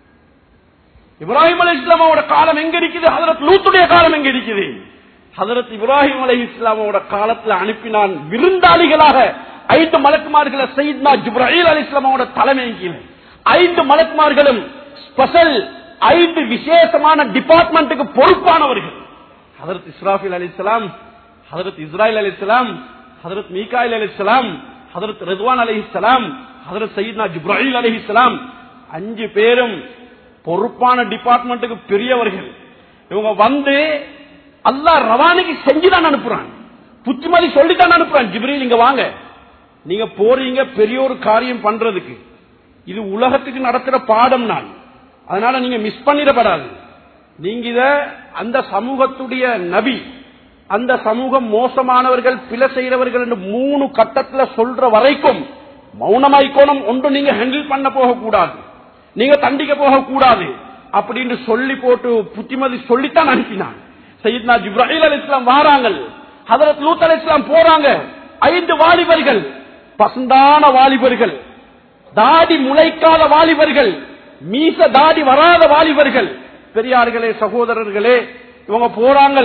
இப்ராஹிம் அலைஹிஸ்ஸலாமோட காலம் எங்க இருக்குது, ஹதரத் லூத்துடைய காலம் எங்க இருக்குது? ஹதரத் இப்ராஹிம் அலைஹிஸ்ஸலாமோட காலத்தில் அனுப்பினான் விருந்தாளிகளாக ஐந்து மலக்குமார்களை. சையத்னா ஜிப்ராயில் அலைஹிஸ்ஸலாமோட தலைமை கீழே ஐந்து மலக்குமார்களும் ஸ்பெஷல் ஐந்து விசேஷமான டிபார்ட்மெண்ட்டுக்கு பொறுப்பானவர்கள். ஹதரத் இஸ்ராஃபில் அலைஹிஸ்ஸலாம், ஹதரத் இஸ்ராயில் அலைஹிஸ்ஸலாம், ஹதரத் மீகாயில் அலைஹிஸ்ஸலாம், ஹதரத் ரிதுவான் அலைஹிஸ்ஸலாம், ஹதரத் சையத்னா ஜிப்ராயில் அலைஹிஸ்ஸலாம். அஞ்சு பேரும் பொறுப்பான டிபார்ட்மெண்ட்டுக்கு பெரியவர்கள். இவங்க வந்து அல்லாஹ் ரவானிக்கு செஞ்சுதான் அனுப்புறான், புத்திமதி சொல்லித்தான் அனுப்புறான். ஜிப்ரீல் இங்க வாங்க, நீங்க போறீங்க பெரிய ஒரு காரியம் பண்றதுக்கு, இது உலகத்துக்கு நடக்கிற பாடம் நான், அதனால நீங்க மிஸ் பண்ணிடப்படாது. நீங்க இத அந்த சமூகத்துடைய நபி, அந்த சமூகம் மோசமானவர்கள் பிழை செய்யறவர்கள் என்று மூணு கட்டத்தில் சொல்ற வரைக்கும் மௌனமாய்க்கோணம். ஒன்று நீங்க ஹேண்டில் பண்ண போக கூடாது, நீங்க தண்டிக்க போக கூடாது அப்படின்னு சொல்லி போட்டு புத்திமதி சொல்லித்தான் அனுப்பினான். சையத்னா ஜிப்ராயில் அலைஹிஸ்ஸலாம் வாராங்க, ஹதரத் லூத் அலைஹிஸ்ஸலாம் போறாங்க. ஐந்து வாலிபர்கள், பசுந்தான வாலிபர்கள், தாடி முளைக்காத வாலிபர்கள், மீச தாடி வராத வாலிபர்கள். பெரியார்களே, சகோதரர்களே, இவங்க போறாங்க.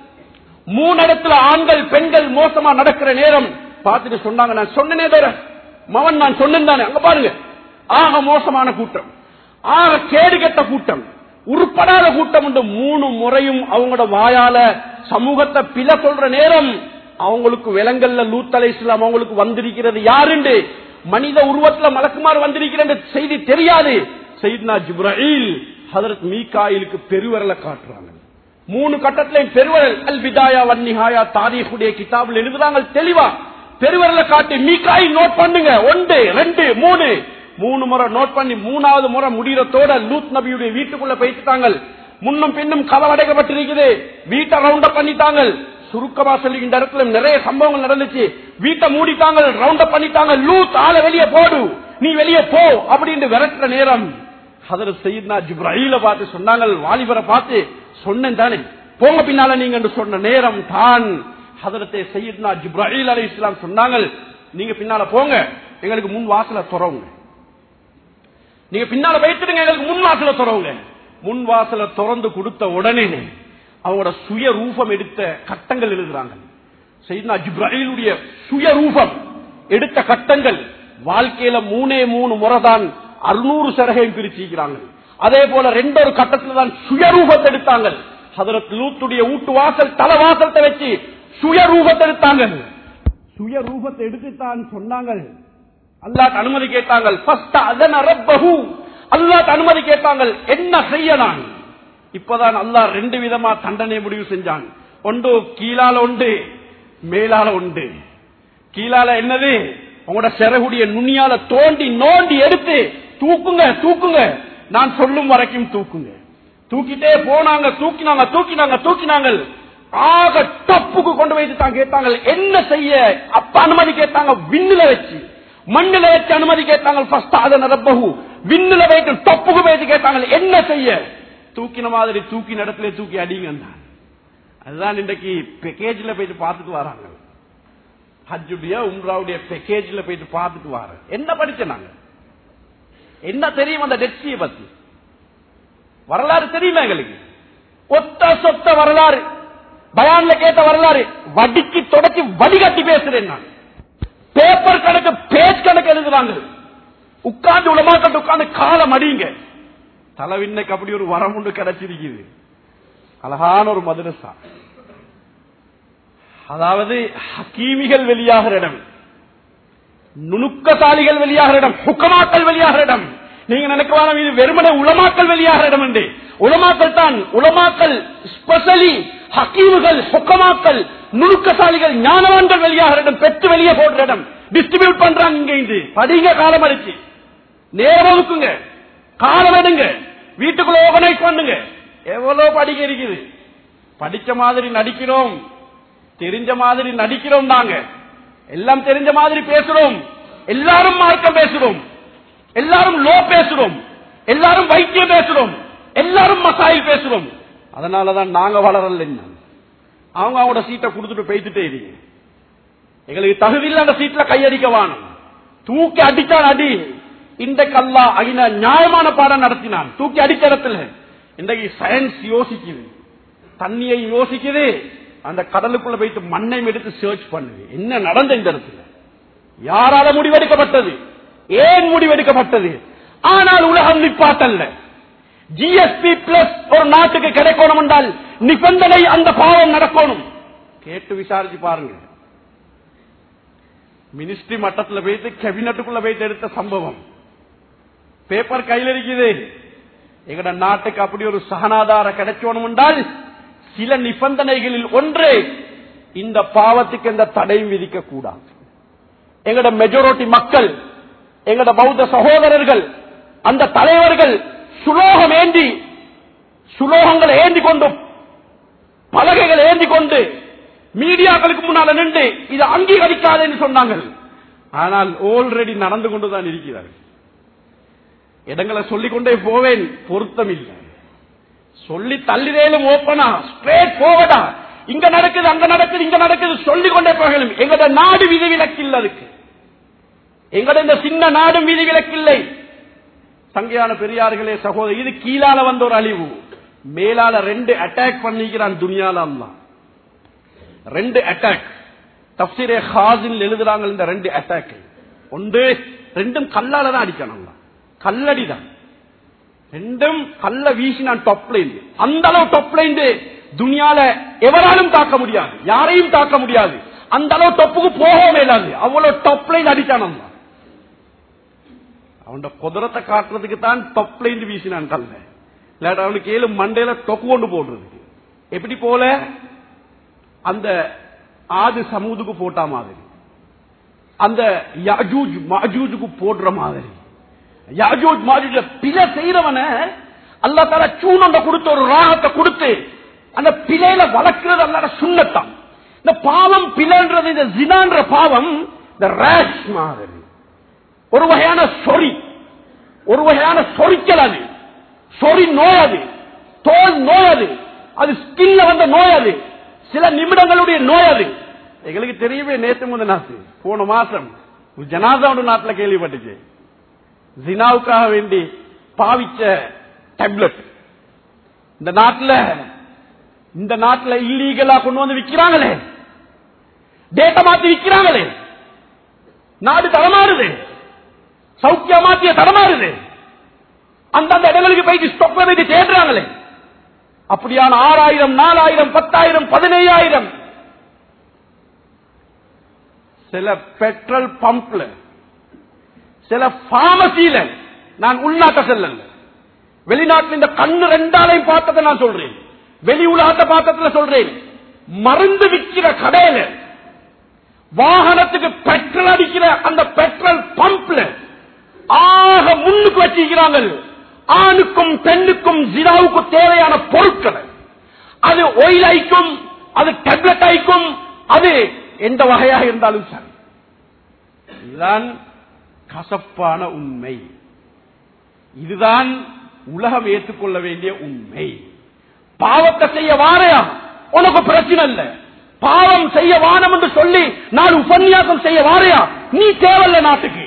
மூணு இடத்துல ஆண்கள் பெண்கள் மோசமா நடக்கிற நேரம் பார்த்துட்டு சொன்னாங்க, நான் சொன்னனே தவிர மவன் நான் சொன்னேன் தானே, அங்க பாருங்க ஆக மோசமான கூட்டம், ஆக கேடு கெட்ட கூட்டம், உருப்படாத கூட்டம் என்று மூணு முறையும் அவங்களோட வாயால சமூகத்தை பிழை சொல்ற நேரம் அவங்களுக்கு விலங்கல்ல லூத் அலைஹிஸ்ஸலாம் அவங்களுக்கு வந்திருக்கிறது யாருண்டு, மனித உருவத்தில் மலக்குமார் வந்திருக்கிற செய்தி தெரியாது. சையத்னா ஜிப்ராயில் ஹதரத் மீகாயிலுக்கு பெருவரல காட்டுறாங்க. மூணு கட்டத்திலையும் பெருவரல். அல் பிதாயா வன் நிஹாயா தாரீஹுடைய கிதாபில் எழுதுறாங்க தெளிவா. பெருவரல காட்டி மீகாயில் நோட் பண்ணுங்க, ஒன்று ரெண்டு மூணு மூணு முறை நோட் பண்ணி மூணாவது முறை முடிகிறதோட லூத் நபியுடைய வீட்டுக்குள்ள போயிட்டாங்க. முன்னும் பின்னும் கதவடைக்கப்பட்டிருக்குது, வீட்டை ரவுண்ட் அப் பண்ணிட்டாங்க. சுருக்கமா சொல்லுகின்ற இடத்துல நிறைய சம்பவங்கள் நடந்துச்சு. வீட்டை மூடிட்டாங்க, ரவுண்ட் அப் பண்ணிட்டாங்க. லூத் ஆளை வெளியே போடு, நீ வெளியே போ அப்படின்னு விரட்டுற நேரம் ஹதரத் சையத்னா ஜிப்ராயில பார்த்து சொன்னாங்க, வாலிபரை பார்த்து சொன்னேன் தானே போங்க பின்னால நீங்க சொன்ன நேரம் தான் ஹதரத்தை சையத்னா ஜிப்ராயில் அலைஹிஸ்ஸலாம் சொன்னாங்க, நீங்க பின்னால போங்க, எங்களுக்கு முன் வாசல துறவுங்க, நீங்க பின்னால வைத்துடுங்க, எங்களுக்கு முன் வாசல துறவுங்க. முன் வாசல திறந்து கொடுத்த உடனே அவங்களோட சுய ரூபம் எடுத்த கட்டங்கள் எழுதுறாங்க. சையத்னா ஜிப்ராயிலுடைய சுய ரூபம் எடுத்த கட்டங்கள் வாழ்க்கையில மூணே மூணு முறை தான் அறுநூறு சரகையும் பிரிச்சிருக்கிறாங்க. அதே போல ரெண்டொரு கட்டத்தில் தான் சுயரூபத்தை எடுத்தாங்க. ஹதரத் லூத்துடைய வீட்டு வாசல் தலவாசத்தை வச்சு சுயரூபத்தை எடுத்தாங்க. சுயரூபத்தை எடுத்துத்தான் சொன்னாங்க, அல்லாஹ் அனுமதி கேட்டாங்க. அல்லாஹ் அனுமதி கேட்டாங்க, என்ன செய்ய நான்? இப்பதான் அல்லாஹ் ரெண்டு விதமா தண்டனை முடிவு செஞ்சான். ஒன்று கீழால உண்டு, மேலால உண்டு. கீழால என்னது? உங்களோட சிறகுடைய நுனியால தோண்டி நோண்டி எடுத்து தூக்குங்க தூக்குங்க, நான் சொல்லும் வரைக்கும் தூக்குங்க. தூக்கிட்டே போனாங்க, தூக்கினாங்க தூக்கினாங்க தூக்கினாங்க. ஆக டப்புக்கு கொண்டு வைத்து தான் கேட்டாங்க என்ன செய்ய. அப்ப அனுமதி கேட்டாங்க விண்ணுல வச்சு, மண்ணுல வச்சு அனுமதி கேட்டாங்க. விண்ணுல வைத்து டப்புக்கு வைத்து கேட்டாங்க என்ன செய்ய. தூக்கின மாதிரி தூக்கி இடத்துல தூக்கி அடிங்க. அதுதான் இன்றைக்கு பேக்கேஜ்ல போயிட்டு பார்த்துட்டு வராங்க. ஹஜ்ஜுடைய உம்ராவுடைய பேக்கேஜ்ல போயிட்டு பார்த்துட்டு வர என்ன படிச்ச நாங்க என்ன தெரியும் அந்த டெட்சியை பத்தி வரலாறு தெரியுமா எங்களுக்கு? ஒத்த சொத்த வரலாறு, பயான்ல கேட்ட வரலாறு வடிக்கு தொடச்சி வடிகட்டி பேசுறேன் நான். பேப்பர் கணக்கு பேஜ் கணக்கு எழுதுறாங்க. உட்கார்ந்து உலமாக்கிட்டு உட்கார்ந்து காலம் அடிங்க. தலைவின்னைக்கு அப்படி ஒரு வரம் ஒன்று கிடைச்சிருக்குது. அழகான ஒரு மதரசா, அதாவது ஹக்கீமிகள் வெளியாகிற இடம், நுணுக்கசாலிகள் வெளியாகிற இடம், ஹுக்கமாக்கள் வெளியாகிற இடம். நீங்க நினைக்கலாம் இது வெறுமனே உலமாக்கள் வெளியாகிற இடம் என்று. உலமாக்கள் தான், உலமாக்கள் ஸ்பெஷலி ஹக்கீமுகள், ஹுக்கமாக்கள், நுணுக்கசாலிகள், ஞானவான்கள் வெளியாகிற இடம், பெற்று வெளியே போடுற இடம். டிஸ்ட்ரிபியூட் பண்றாங்க. இங்க இருந்து படிங்க, காலம் அடிச்சு நேரம் ஒதுக்குங்க, காலம் எடுங்க, வீட்டுக்குள்ள ஆர்கனைஸ் பண்ணுங்க. எவ்வளவு படிக்க இருக்குது. படிச்ச மாதிரி நடிக்கிறோம், தெரிஞ்ச மாதிரி நடிக்கிறோம், நாங்க எல்லாம் தெரிஞ்ச மாதிரி பேசுறோம், எல்லாரும் மார்க்கம் பேசுறோம், எல்லாரும் லோ பேசுறோம், எல்லாரும் வைத்தியம் பேசுறோம், எல்லாரும் மசாயில் பேசுறோம். அதனாலதான் நாங்க வளரல. அவங்க அவங்களோட சீட்டை கொடுத்துட்டு பேசிட்டே இருக்கீங்க. எங்களுக்கு தகுதி இல்ல அந்த சீட்ல கையடிக்க வாணும். தூக்கி அடித்தான் அடி. இன்றைக்கு அல்லாஹ் அகில நியாயமான பாடம் நடத்தினான். தூக்கி அடிச்ச இடத்துல இன்றைக்கு சயின்ஸ் யோசிக்குது, தண்ணியை யோசிக்குது, அந்த கடலுக்குள்ள போயிட்டு மண்ணை எடுத்து சர்ச் பண்ணுது என்ன நடந்த இந்த இடத்துல, யாரால முடிவெடுக்கப்பட்டது, ஏன் முடிவெடுக்கப்பட்டது. ஆனால் உலகம் நிப்பாட்டல்ல. ஜிஎஸ்பி பிளஸ் ஒரு நாட்டுக்கு கிடைக்கணும் என்றால் நிபந்தனை அந்த பாவம் நடக்கணும். கேட்டு விசாரிச்சு பாருங்க. மினிஸ்ட்ரி மட்டத்தில் போயிட்டு கேபினட்டுக்குள்ள போயிட்டு எடுத்த சம்பவம் பேப்பர் கையில் இருக்குது. எங்கட நாட்டுக்கு அப்படி ஒரு சகனாதார கிடைக்கணும் என்றால் சில நிபந்தனைகளில் ஒன்று, இந்த பாவத்துக்கு எந்த தடையும் விதிக்க கூடாது. எங்கட மெஜாரிட்டி மக்கள், எங்கட பௌத்த சகோதரர்கள், அந்த தலைவர்கள் சுலோகம் ஏந்தி, சுலோகங்களை ஏந்தி கொண்டு, பலகைகளை ஏந்தி கொண்டு மீடியாக்களுக்கு முன்னால நின்று இது அங்கீகரிக்காதுன்னு சொன்னாங்க. ஆனால் ஆல்ரெடி நடந்து கொண்டுதான் இருக்கிறார்கள். இடங்களை சொல்லிக்கொண்டே போவேன், பொருத்தம் இல்லை. சொல்லி தள்ளிதேலும் ஓப்பனா ஸ்ட்ரெயிட் போவடா, இங்க நடக்குது அங்க நடக்குது இங்க நடக்குது சொல்லிக் கொண்டே போகலும். எங்கட நாடு விதிவிலக்கு இல்லை. அதுக்கு எங்கட இந்த சின்ன நாடும் விதிவிலக்கு இல்லை. சங்கையான பெரியார்களே சகோதரர், இது கீழால வந்த ஒரு அழிவு. மேலால ரெண்டு அட்டாக் பண்ணிக்கிறான் துனியால. அல்லாஹ் ரெண்டு அட்டாக் தப்சீரே ஹாஸில் எழுதுறாங்க. இந்த ரெண்டு அட்டாக் ஒன்று ரெண்டும் கல்லால தான் அடிக்கணும். கல்லடிதான் ரெண்டும் கல்ல வீசினான் டாப்ல இருந்து. அந்த அளவு டாப்ல இருந்து துனியால எவராலும் தாக்க முடியாது, யாரையும் தாக்க முடியாது. அந்த அளவு டொப்புக்கு போக மேலாது. அவ்வளவு டாப்ல இருந்து அடிச்சான். அவன் குதிரத்தை காட்டுறதுக்கு தான் டாப்ல இருந்து வீசினான் கல்ல. இல்லாட்ட அவனுக்கு ஏழு மண்டையில டொக்கு கொண்டு போடுறதுக்கு. எப்படி போல அந்த ஆது சமூதுக்கு போட்டா மாதிரி, அந்த யாஜூஜ் மாஜூஜுக்கு போடுற மாதிரி. யாஜூஜ் மாஜூஜ் பிழை செய்யறவன அல்லாஹ் தஆலா சூனொண்ட கொடுத்து ஒரு ராகத்தை கொடுத்து அந்த பிழையில வளர்க்கிறது அல்லாஹ் சுன்னத்தான். இந்த பாவம் பிழைன்றது, இந்த ஜினான்ற பாவம் இந்த ரேஷ் மாதிரி ஒரு வகையான சொறி, ஒரு வகையான சொறிக்கல். அது சொறி நோய், அது தோல் நோய், அது அது ஸ்கின்ல வந்த நோய், அது சில நிமிடங்களுடைய நோய். அது எங்களுக்கு தெரியவே. நேற்று முந்த நாத்து போன மாசம் ஒரு ஜனாதா ஒரு நாட்டில் கேள்விப்பட்டுச்சு. ஜினாவுக்காக வேண்டி பாவிச்ச டேப்லெட் இந்த நாட்டில் இந்த நாட்டில் இல்லீகலா கொண்டு வந்து விற்கிறாங்களே, டேட்டா மாத்தி விற்கிறாங்களே, நாடு தடமாறுது, சௌக்கிய மாத்திய தடமாறுது. அந்தந்த இடங்களுக்கு போயிட்டு ஸ்டொக் போயிட்டு தேடுறாங்களே. அப்படியான ஆறாயிரம் நாலாயிரம் பத்தாயிரம் பதினையாயிரம் சில பெட்ரோல் பம்ப்ல, சில பார்மசியில, நான் உள்நாட்ட செல்ல, வெளிநாட்டில் இந்த கண்ணு ரெண்டாலையும் பார்த்ததை நான் சொல்றேன், வெளி உலகத்தை பார்த்ததுல சொல்றேன். மருந்து விற்கிற கடையில, வாகனத்துக்கு பெட்ரோல் அடிக்கிற அந்த பெட்ரோல் பம்ப்ல ஆக முன்னுக்கு வச்சிருக்கிறாங்க ஆணுக்கும் பெண்ணுக்கும் ஜினாவுக்கு தேவையான பொருட்களை. அது ஆயில் ஐக்கும், அது டேப்லெட் ஐக்கும், அது எந்த வகையாக இருந்தாலும் சரி. இதுதான் கசப்பான உண்மை. இதுதான் உலகம் ஏற்றுக்கொள்ள வேண்டிய உண்மை. பாவத்தை செய்ய வாரையா உனக்கு பிரச்சனை இல்ல, பாவம் செய்ய வானம் என்று சொல்லி நான் உபன்யாசம் செய்ய வாரையா நீ தேவையில்ல நாட்டுக்கு.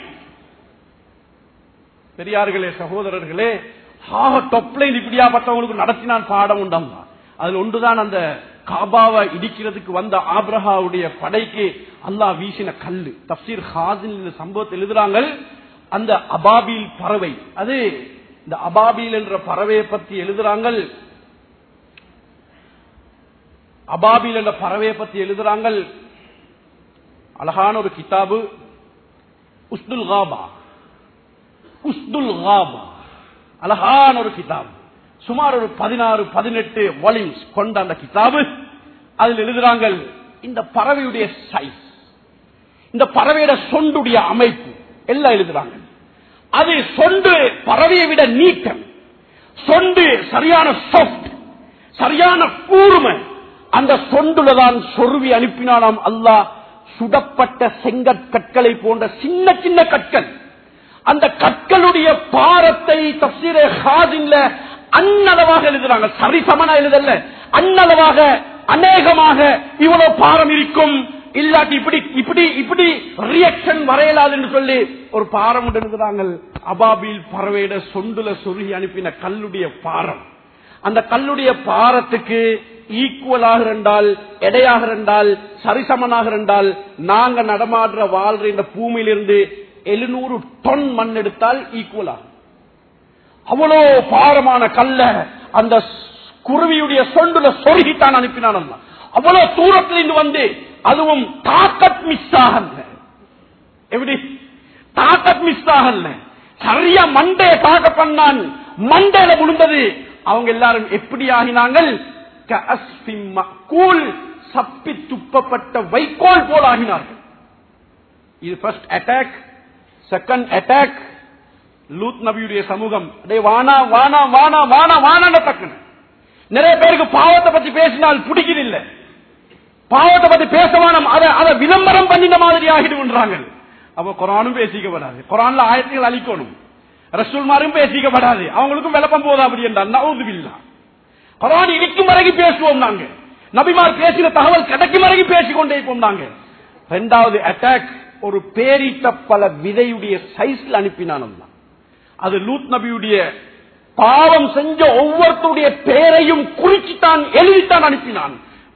பெரியார்களே, சகோதரர்களே, ஆக டொப்லைன் இப்படியாப்பட்டவங்களுக்கு நடத்தினான் பாடம் உண்டாங்க. அதுல ஒன்றுதான் அந்த காபாவை இடிக்கிறதுக்கு வந்த ஆப்ரஹாவுடைய படைக்கு அல்லாஹ் வீசின கல்லு. தப்சீர் ஹாசின் இந்த சம்பவத்தை எழுதுறாங்க. அந்த அபாபில் பறவை, அது இந்த அபாபில் என்ற பறவையை பத்தி எழுதுறாங்க. அபாபில் என்ற பறவையை பத்தி எழுதுறாங்க. அழகான ஒரு கிதாபு உஸ்துல் காபா. உஸ்துல் காபா அழகான ஒரு கிதாபு, சுமார் ஒரு பதினாறு பதினெட்டு வால்யூம்ஸ் கொண்ட அந்த கிதாபு. அதில் எழுதுறாங்க இந்த பறவையுடைய சைஸ், இந்த பறவையோட சொண்டுடைய அமைப்பு எல்லாம் எழுதுறாங்க. அது சொண்டு பறவையை விட நீட்டம், சொண்டு சரியான சாஃப்ட், சரியான கூர்மை. அந்த சொண்டுலதான் சொருவி அனுப்பினானாம் அல்லாஹ் சுடப்பட்ட செங்கற்கற்களை போன்ற சின்ன சின்ன கற்கள். அந்த கற்களுடைய பாரத்தை தப்சீரே ஹாஸின்ல அன்னளவாக எழுதுறாங்க. சரிசமனா எழுதல்ல, அன்னளவாக அநேகமாக இவ்வளவு பாரம் இருக்கும், இல்லாட்டி இப்படி இப்படி இப்படி ரியாக்ஷன் வரையலாது என்று சொல்லி ஒரு பாரம் எழுதுறாங்க. அபாபில் பறவையிட சொண்டுல சொருகி அனுப்பின கல்லுடைய பாரம், அந்த கல்லுடைய பாரத்துக்கு ஈக்குவலாக இருந்தால், எடையாக இருந்தால், சரிசமனாக இருந்தால், நாங்க நடமாடுற வாழ்ற இந்த பூமியிலிருந்து எழுநூறு டன் மண் எடுத்தால் ஈக்குவலாக. அவ்வளோ பாரமான கல்ல அந்த குருவியுடைய சொண்டுல சொருகித்தான் அனுப்பினான். அவ்வளவு தூரத்திலிருந்து வந்து, அதுவும் தாக்கத் மிஸ் ஆகல. எப்படி தாக்கத் மிஸ் ஆகல, சரியா மண்டைய தாக்க பண்ணான், மண்டையில விழுந்தது. அவங்க எல்லாரும் எப்படி ஆகினாங்கள்? சப்பி துப்பப்பட்ட வைக்கோல் போல் ஆகினார்கள். இது ஃபர்ஸ்ட் அட்டாக். செகண்ட் அட்டாக், லூத் நபியுடைய சமூகம் வானா வானா வானா வானா வானா தக்கன. நிறைய பேருக்கு பாவத்தை பத்தி பேசினால் பிடிக்கல, பாவத்தை பத்தி பேசவானம், அதை விளம்பரம் பண்ணின மாதிரி ஆகிடுன்றாங்க. அப்ப குரானும் பேசிக்கப்படாது, குரான்ல ஆயத்துகள் அளிக்கணும், ரசூல்மாரும் பேசிக்கப்படாது, அவங்களுக்கும் விளப்பம் போதா அப்படி என்றால் நவுதுபில்லா. குரான் இடிக்கும் வரைக்கும் பேசுவோம் நாங்க, நபிமார் பேசின தகவல் கிடைக்கும் வரைக்கும் பேசிக்கொண்டே இருப்போம் நாங்க. இரண்டாவது அட்டாக், ஒரு பேரிட்ட பல விதையுடைய சைஸ்ல அனுப்பினான். அது லூத் நபியுடைய பாவம் செஞ்ச ஒவ்வொருத்தருடைய பேரையும் குறிச்சுத்தான் எழுதித்தான் அனுப்பினான்.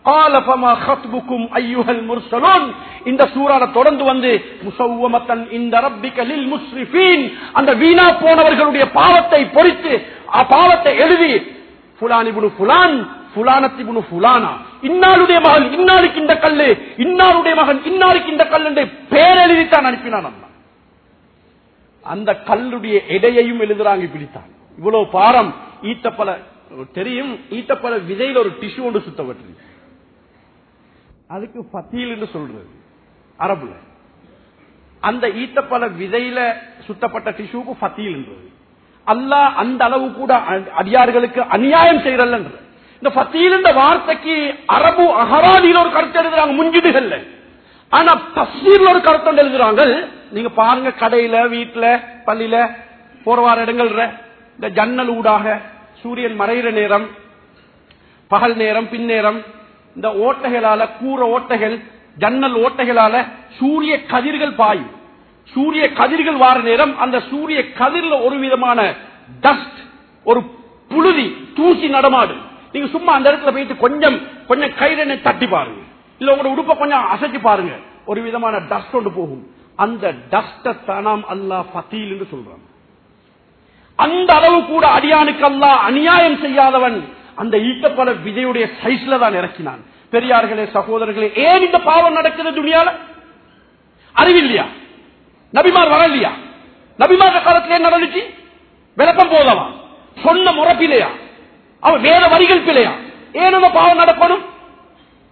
இந்த சூறால தொடர்ந்து வந்து முஸவ்வமத்தன் இந்த ரப்பிக லில் முஸ்ரிஃபீன், அந்த வீணா போனவர்களுடைய பாவத்தை பொறித்து பாவத்தை எழுதி ஃபுலான் இப்னு ஃபுலான் ஃபுலானத் இப்னு ஃபுலானா, இன்னாருடைய மகன் இன்னாருக்கு இந்த கல்லு, இன்னாருடைய மகன் இன்னாருக்கு இந்த கல் என்று பேர் எழுதித்தான் அனுப்பினான். அந்த கல்லுடைய எடையையும் எழுதுறாங்க. இப்படித்தான் இவ்வளவு பாரம். ஈட்டப்பல தெரியும், ஈட்டப்பல விதையில் ஒரு டிஷ்யூ ஒன்று சுத்தப்பட்டு, அதுக்கு ஃபத்தீல் என்று சொல்றது அரபுல. அந்த ஈட்டப்பல விதையில சுத்தப்பட்ட டிஷ்யூக்கு ஃபத்தீல் என்றது. அல்லாஹ் அந்த அளவு கூட அடியார்களுக்கு அநியாயம் செய்யறல்ல. இந்த ஃபத்தீல் என்ற வார்த்தைக்கு அரபு அகராதியில் ஒரு கருத்து எழுதுறாங்க, முஞ்சிடுகள்ல. ஆனா தஃசீர்ல ஒரு கருத்து எழுதுறாங்க. நீங்க பாருங்க, கடையில, வீட்டுல, பள்ளியில, போறவார இடங்கள், இந்த ஜன்னல் ஊடாக சூரியன் மறைகிற நேரம், பகல் நேரம், பின்னேரம், இந்த ஓட்டைகளால, கூற ஓட்டைகள், ஜன்னல் ஓட்டைகளால சூரிய கதிர்கள் பாயும். சூரிய கதிர்கள் வார நேரம் அந்த சூரிய கதிரில் ஒரு விதமான டஸ்ட், ஒரு புழுதி, தூசி நடமாடு. நீங்க சும்மா அந்த இடத்துல போயிட்டு கொஞ்சம் கொஞ்சம் கையில தட்டி பாருங்க, இல்ல உங்களோட உடுப்ப கொஞ்சம் அசைச்சு பாருங்க, ஒரு விதமான டஸ்ட் ஒன்று போகும். அந்த டஸ்ட தானாம் அல்லாஹ் ஃபத்தீல் என்று சொல்றான். அந்த அளவு கூட அடியானுக்கு அல்லாஹ் அநியாயம் செய்யாதவன் அந்த ஈட்டப்பல விதையுடைய சைஸ்ல தான் இறக்கினான். பெரியார்களே, சகோதரர்களே, ஏன் இந்த பாவம் நடக்குது துனியால? அறிவில்லையா? நபிமார் வரலையா? நபிமார் காலத்தில் என்ன நடந்துச்சு? விளக்கம் போதவா? சொன்ன முறப்பிலையா? அவன் வேற வரிகள் பிழையா? ஏன் அந்த பாவம் நடக்கணும்?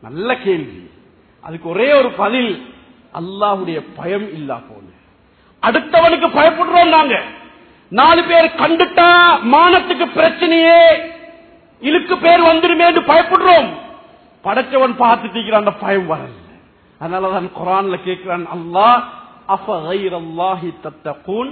நல்ல கேள்வி. அதுக்கு ஒரே ஒரு பதில், அல்லாஹ்வுடைய பயம் இல்லா போன. அடுத்தவனுக்கு பயப்படுறோம் நாங்க. நாலு பேர் கண்டுட்டா மானத்துக்கு பிரச்சனையே, இழுக்கு பேர் வந்துருமே என்று பயப்படுறோம். படைச்சவன் பார்த்துட்டு அந்த பயம் வரல. அதனாலதான் குர்ஆன்ல கேட்கிறான் அல்லாஹ், அஃப கைரல்லாஹி தத்தகூன்,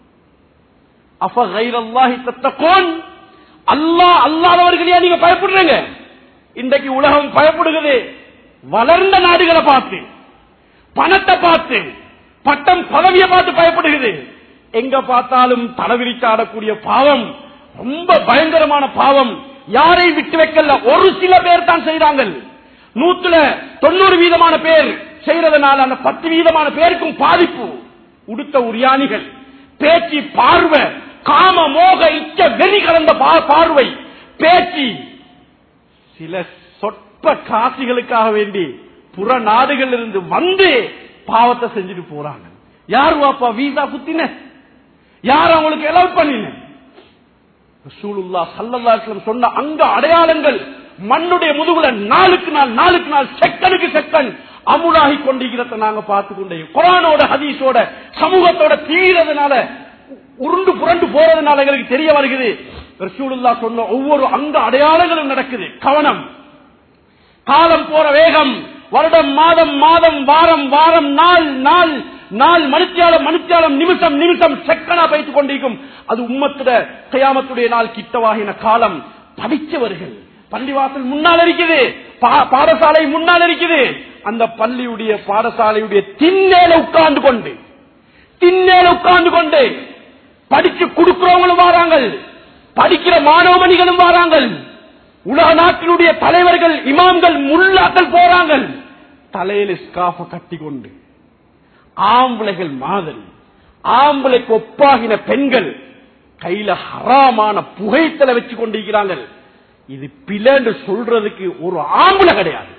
அஃப கைரல்லாஹி தத்தகூன், அல்லாஹ் அல்லாதவர்களையா நீங்க பயப்படுறீங்க? இன்றைக்கு உலகம் பயப்படுகிறது வளர்ந்த நாடுகளை பார்த்து, பணத்தை பார்த்து, பட்டம் பதவியை பார்த்து பயப்படுகிறது. எங்க பார்த்தாலும் தலைவிரிச்சாடக்கூடிய பாவம், ரொம்ப பயங்கரமான பாவம். யாரை விட்டு வைக்கல, ஒரு சில பேர் தான் செய்றாங்க. நூத்துல தொண்ணூறு வீதமான பேர் செய்யறதுனால அந்த பத்து வீதமான பேருக்கும் பாதிப்பு. உடுத்த உரியாணிகள், பேச்சு, பார்வை, காம மோக இச்ச வெறி கலந்த பார்வை, பேச்சு. சில சொற்ப காசிகளுக்காக வேண்டி புற நாடுகள் இருந்து வந்து பாவத்தை செஞ்சுட்டு போறாங்க. யாரு வாப்பா வீசா குத்தின, யார் அவங்களுக்கு எலவ் பண்ணின? ரசூலுல்லாஹ் ஸல்லல்லாஹு அலைஹி வஸல்லம் சொன்ன அங்க அடையாளங்கள் மண்ணுடைய முதுகுல நாளுக்கு நாள் நாளுக்கு நாள் செக்கனுக்கு செக்கன் அமுலாகி கொண்டிருக்கிறத நாங்க பார்த்து கொண்டே, குர்ஆனோட ஹதீஸோட சமூகத்தோட தீரதுனால உருண்டு புரண்டு போறதுனால எங்களுக்கு தெரிய வருகிறது. ரசூலுல்லாஹ் சொன்ன ஒவ்வொரு அங்க அடையாளங்களும் நடக்குது. கவனம். காலம் போற வேகம், வருடம் மாதம் மாதம் வாரம் வாரம் நாள் நாள் நாள் மணித்தியாலம் மணித்தியாலம் நிமிஷம் நிமிஷம் செக்கனா வைத்துக் கொண்டிருக்கும். அது உம்மத்துட கியாமத்துடைய நாள் கிட்டவாகின காலம். படித்தவர்கள் பள்ளிவாசல் முன்னால் இருக்குது, பாடசாலை முன்னால் இருக்குது. அந்த பள்ளியுடைய பாடசாலையுடைய திண்ணேல உட்கார்ந்து கொண்டு திண்ணேல உட்கார்ந்து கொண்டு படிச்சு கொடுக்கிறவங்களும் வராங்க, படிக்கிற மாணவ மணிகளும் வராங்க. உலக நாட்டினுடைய தலைவர்கள், இமாம்கள், முல்லாக்கள் போறாங்க. தலையில ஸ்காஃப கட்டி கொண்டு ஆம்பளைகள் மாதிரி, ஆம்பளைக்கு ஒப்பாகின பெண்கள் கையில ஹராமான புகைத்தலை வச்சு கொண்டிருக்கிறாங்க. இது பிளேண்டு சொல்றதுக்கு ஒரு ஆம்பளை கிடையாது.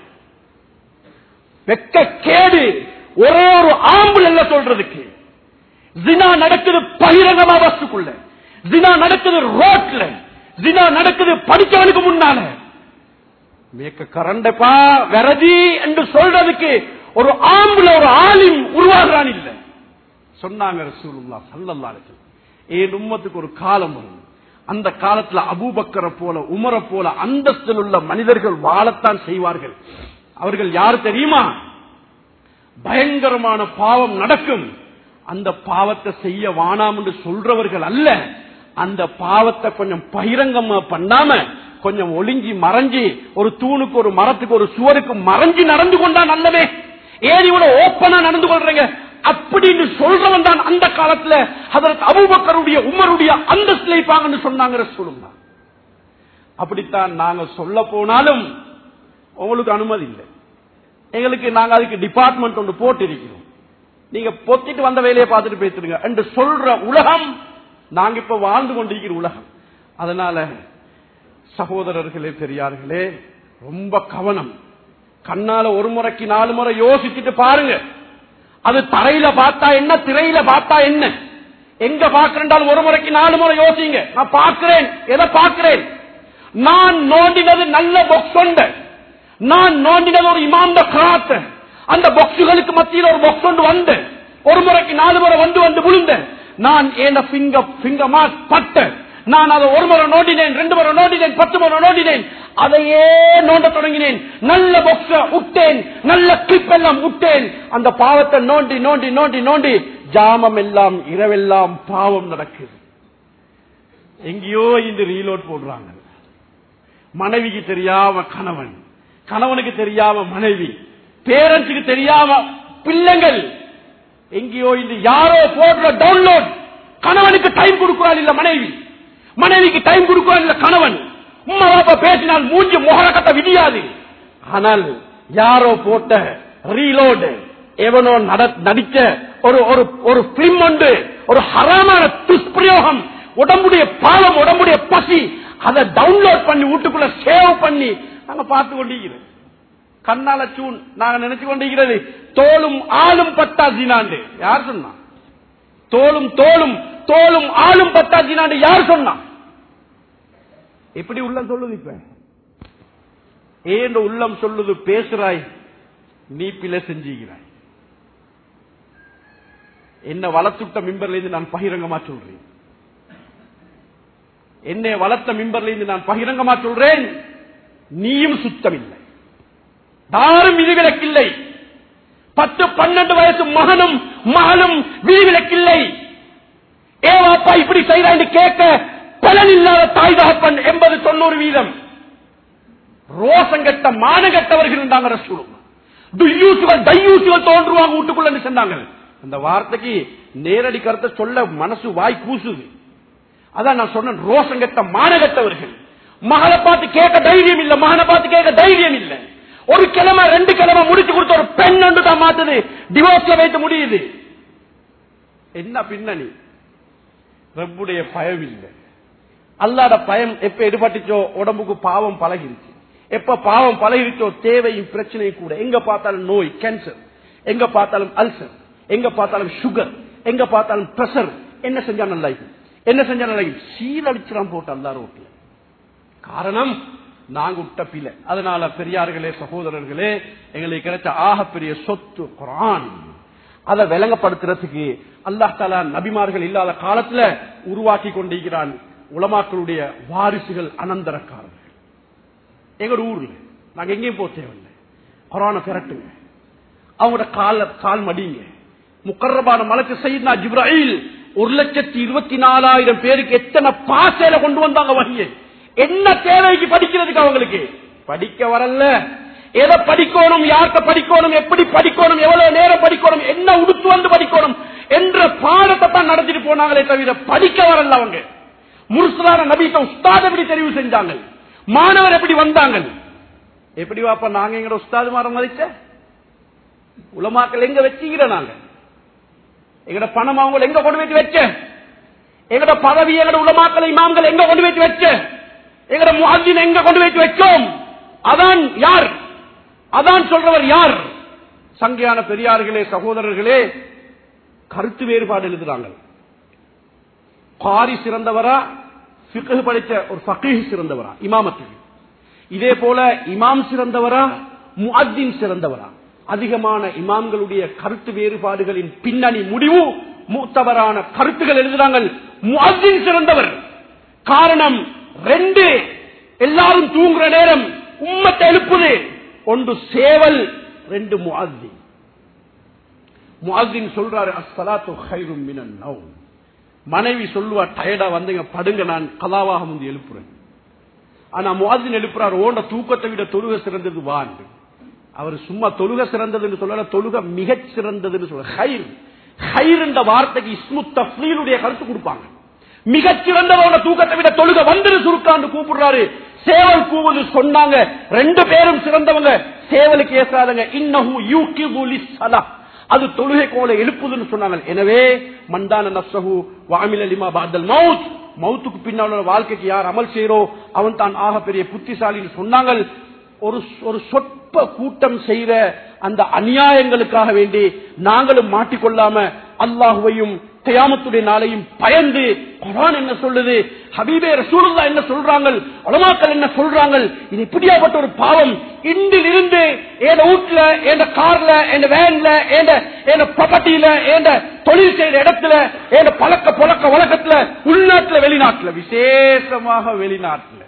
வெக்க கேடு ஒரே ஒரு ஆம்பளை சொல்றதுக்கு. ஜினா நடக்குது பகிரங்கமா வஸ்துக்குள்ள, ஜினா நடக்குது ரோட்ல, ஜினா நடக்குது படிச்சவனுக்கு முன்னால. மேக்க கரண்டப்பா விரதி என்று சொல்றதுக்கு ஒரு ஆம்பளை ஒரு ஆலிம் உருவாகிறான் இல்ல. சொன்னாங்க ரசூலுல்லாஹ் ஸல்லல்லாஹு அலைஹி வஸல்லம், ஏன் உம்மத்துக்கு ஒரு காலம் வரும், அந்த காலத்துல அபூபக்கரை போல உமரை போல அந்தஸ்தில் உள்ள மனிதர்கள் வாழத்தான் செய்வார்கள். அவர்கள் யார் தெரியுமா? பயங்கரமான பாவம் நடக்கும், அந்த பாவத்தை செய்ய வானாம் என்று சொல்றவர்கள் அல்ல. அந்த பாவத்தை கொஞ்சம் பகிரங்கமா பண்ணாம கொஞ்சம் ஒளிஞ்சி மறைஞ்சி, ஒரு தூணுக்கு ஒரு மரத்துக்கு ஒரு சுவருக்கு மறைஞ்சி நடந்து கொண்டா நல்லவே. ஏன் இவ்வளவு ஓப்பனா நடந்து கொள்றீங்க அப்படின்னு சொல்றவன் தான் அந்த காலத்துல ஹஜ்ரத் அபூபக்கருடைய உமருடைய அந்தஸ்தில் இருப்பாங்கன்னு சொன்னாங்க ரசூலுல்லாஹ். அப்படித்தான் நாங்க சொல்ல போனாலும் உங்களுக்கு அனுமதி இல்லை. எங்களுக்கு நாங்க அதுக்கு டிபார்ட்மெண்ட் ஒன்று போட்டு இருக்கிறோம். நீங்க பொத்திட்டு வந்த வேலையை பார்த்துட்டு பேசுறீங்க என்று சொல்ற உலகம் நாங்க இப்ப வாழ்ந்து கொண்டிருக்கிற உலகம். அதனால சகோதரர்களே, பெரியார்களே, ரொம்ப கவனம். கண்ணால ஒரு முறைக்கு நாலு முறை யோசிச்சுட்டு பாருங்க. அது தரையில பார்த்தா என்ன, திரையில பார்த்தா என்ன, எங்க பாக்குறேன் ஒரு முறைக்கு நாலு முறை யோசிங்க. நான் பார்க்கிறேன், எதை பார்க்கிறேன்? நான் நோண்டினது நல்ல பாக்ஸ் உண்டு, நான் நோண்டினது ஒரு இமாந்த கிராத். அந்த பாக்ஸுகளுக்கு மத்தியில் ஒரு பாக்ஸ் ஒன்று வந்து ஒரு முறைக்கு நாலு முறை வந்து வந்து விழுந்த நான் ஏன் பிங்கர் பிங்கர் மார்க் பட்ட, நான் அதை ஒரு முறை நோண்டினேன், ரெண்டு முறை நோண்டினேன், பத்து முறை நோண்டினேன், அதையே நோண்ட தொடங்கினேன். நல்ல பாக்ஸ் விட்டேன், நல்ல கிளிப் எல்லாம் விட்டேன். அந்த பாவத்தை நோண்டி நோண்டி நோண்டி நோண்டி ஜாமம் எல்லாம் இரவெல்லாம் பாவம் நடக்குது. எங்கேயோ இந்த ரீலோட் போடுறாங்க. மனைவிக்கு தெரியாம கணவன், கணவனுக்கு தெரியாம மனைவி, பேரண்ட்ஸுக்கு தெரியாம பிள்ளைங்கள், எங்கேயோ இந்த யாரோ போடுற டவுன்லோட். கணவனுக்கு டைம் கொடுக்கிறாள் இல்ல மனைவி, மனைவிக்கு டைம் கொடுக்கிறாள் இல்ல கணவன். உம்மா பாப்பா பேசினால் மூஞ்சி முகரக்கத்தை விதியாது. ஆனால் யாரோ போட்ட ரீலோடு, எவனோ நடிச்ச ஒரு ஒரு பிலிம் உண்டு, ஒரு ஹராமான துஷ்பிரயோகம், உடம்புடைய பாவம், உடம்புடைய பசி, அதை டவுன்லோட் பண்ணி வீட்டுக்குள்ள சேவ் பண்ணி நாங்க பார்த்து கொண்டிருக்கிறோம். கண்ணால சூன் நாங்க நினைச்சு கொண்டிருக்கிறது தோளும் ஆளும் பட்டா ஜினாண்டு. யார் சொன்னா? தோளும் தோளும் தோளும் ஆளும் பட்டா ஜினாண்டு யார் சொன்னா? எப்படி உள்ள சொல்லுது? இப்ப ஏன் உள்ளம் சொல்லுது பேசுறாய், நீ பிழை செஞ்சுகிறாய். என்ன வளர்த்துட்ட மிம்பர்ல இருந்து நான் பகிரங்கமா சொல்றேன். என்னை வளர்த்த மிம்பர்ல இருந்து நான் பகிரங்கமா சொல்றேன். நீயும் சுத்தமில்லை, யாரும் விதிவிலக்கில்லை. பத்து பன்னெண்டு வயசு மகனும் மகளும் விதிவிலக்கில்லை. ஏவாப்பா இப்படி செய்யறான்னு கேட்க பலன் இல்லாத தாய் தகப்பன் எண்பது தொண்ணூறு வீதம் ரோசங்கட்ட மானகட்டவர்கள் இருந்தாங்க. தோன்றுவாங்க வீட்டுக்குள்ள சொன்னாங்க. அந்த வார்த்தைக்கு நேரடி கருத்தை சொல்ல மனசு வாய் கூசுது. அதான் நான் சொன்ன ரோசங்கட்ட மானகட்டவர்கள். மகளை பார்த்து கேட்க தைரியம் இல்ல, மகனை பார்த்து கேட்க தைரியம் இல்ல. ஒரு கிழமை ரெண்டு கிழமை முடிச்சு கொடுத்த ஒரு பெண் ஒன்று தான் மாத்துது, டிவோர்ஸ்ல வைத்து முடியுது. என்ன பின்னணி? ரப்புடைய பயம் இல்லை. அல்லாத பயம் எப்ப எடுபட்டுச்சோ உடம்புக்கு பாவம் பழகிருச்சு. எப்ப பாவம் பழகிருச்சோ தேவையும் பிரச்சனையும் கூட. எங்க பார்த்தாலும் நோய், கேன்சர், எங்க பார்த்தாலும் அல்சர், எங்க பார்த்தாலும் சுகர், எங்க பார்த்தாலும் பிரஷர். என்ன செஞ்சா நல்லா இருக்கும், என்ன செஞ்சா நல்லா இருக்கும், சீரழிச்சுலாம் போட்டு அல்லா ரோட்ல. காரணம் நாங்க விட்ட பிள்ளை. அதனால பெரியார்களே, சகோதரர்களே, எங்களுக்கு கிடைச்ச ஆகப்பெரிய சொத்து குர்ஆன். அதை விளங்கப்படுத்துறதுக்கு அல்லாஹ் தஆலா நபிமார்கள் இல்லாத காலத்துல உருவாக்கி கொண்டிருக்கிறான் உலமாக்களுடைய வாரிசுகள், அனந்தரக்காரர்கள். எங்க ஊர்ல நாங்க எங்கேயும் போக தேவையில்லை, குர்ஆனை திரட்டுங்க, அவங்களோட கால கால் மடிங்க. முக்கர்ரபான மலக்கு சையத்னா ஜிப்ராயில் ஒரு லட்சத்தி இருபத்தி நாலாயிரம் பேருக்கு எத்தனை பாசையில கொண்டு வந்தாங்க வகையை. என்ன தேவைக்கு படிக்கிறதுக்கு அவங்களுக்கு படிக்க வரல. எதை படிக்கணும், யார்கிட்ட படிக்கணும், எப்படி படிக்கணும், எவ்வளவு நேரம் படிக்கணும், என்ன உடுத்து வந்து படிக்கணும் என்ற பாடத்தை தான் நடத்திட்டு போனாங்களே தவிர படிக்க வரல. அவங்க முர்சலான நபிட்ட உஸ்தாத் எப்படி தெரிவு செஞ்சாங்க, மாணவர் எப்படி வந்தாங்க, எப்படி வாப்பா நாங்க எங்க உஸ்தாது மாற மதிச்ச உலமாக்கள் எங்க வச்சுக்கிற, நாங்க எங்கட பணம் அவங்க எங்க கொண்டு வச்சு வச்ச, எங்கட பதவி எங்கட உலமாக்கள் இமாம்கள் எங்க கொண்டு வச்சு வச்ச, எங்கட முஅத்தின் எங்க கொண்டு வச்சு வச்சோம். அதான் யார், அதான் சொல்றவர் யார்? சங்கையான பெரியார்களே, சகோதரர்களே, கருத்து வேறுபாடு எழுதுறாங்க. காரி சிறந்தவரா, ஃபிக்ஹ் படித்த ஒரு ஃபகீஹ் சிறந்தவரா, இமாமத்துக்கு. இதே போல இமாம் சிறந்தவரா, முஅத்தின் சிறந்தவரா? அதிகமான இமாம்களுடைய கருத்து வேறுபாடுகளின் பின்னணி முடிவு முத்தவரான கருத்துகள் எழுதுறாங்க. முஅத்தின் சிறந்தவர். காரணம் ரெண்டு, எல்லாரும் தூங்குற நேரம் உம்மத்தை எழுப்புது. ஒன்று சேவல், ரெண்டு முஅத்தின். முஅத்தின் சொல்றாரு அஸ்ஸலாத்து கைரும் மினன் நௌம். மனைவி சொல்லுவா டயர்டா வந்துங்க படுங்க, நான் கலாவாக முந்தி எழுப்புறேன். ஆனா முஅத்தின் எழுப்புறாரு ஓண்ட தூக்கத்தை விட தொழுகை சிறந்தது வாண்டு. அவர் சும்மா தொழுகை சிறந்ததுன்னு சொல்லல, தொழுகை மிகச் சிறந்ததுன்னு சொல்ல. ஹைர் ஹைர் என்ற வார்த்தைக்கு இஸ்மு தஃலீலுடைய கருத்து கொடுப்பாங்க. மிகச் சிறந்தவங்க தூக்கத்தை விட தொழுகை வந்துரு சுருக்காண்டு கூப்பிடுறாரு. சேவல் கூவுது சொன்னாங்க, ரெண்டு பேரும் சிறந்தவங்க. சேவலுக்கு ஏசாதங்க, இன்னஹு யூகிது லிஸ்ஸலா, அது தொழுகை கோலை எழுப்புதுன்னு சொன்னாங்க. எனவே மந்தான நஃப்ஸஹு வஅமில லிமா பஅதல் மௌத், மௌத்துக்கு பின்னால் வாழ்க்கைக்கு யார் அமல் செய்றோ அவன் தான் ஆக பெரிய புத்திசாலின்னு சொன்னாங்க. ஒரு ஒரு சொற்ப கூட்டம் செய்த அந்த அநியாயங்களுக்காக வேண்டி நாங்களும் மாட்டிக்கொள்ளாம அல்லாஹுவையும் கியாமத்துடைய நாளையும் பயந்து குர்ஆன் என்ன சொல்லுது, ஹபீபே ரசூலுல்லாஹ் என்ன சொல்றாங்க, உலமாக்கள் என்ன சொல்றாங்க, இது இப்படியாப்பட்ட ஒரு பாவம் இன்றிலிருந்து என் வீட்டுல, என் கார்ல, என் வேன்ல, என் ப்ராப்பர்ட்டியில, என் தொழில் செய்த இடத்துல, என் பழக்க புழக்க வழக்கத்துல, உள்நாட்டுல வெளிநாட்டுல, விசேஷமாக வெளிநாட்டுல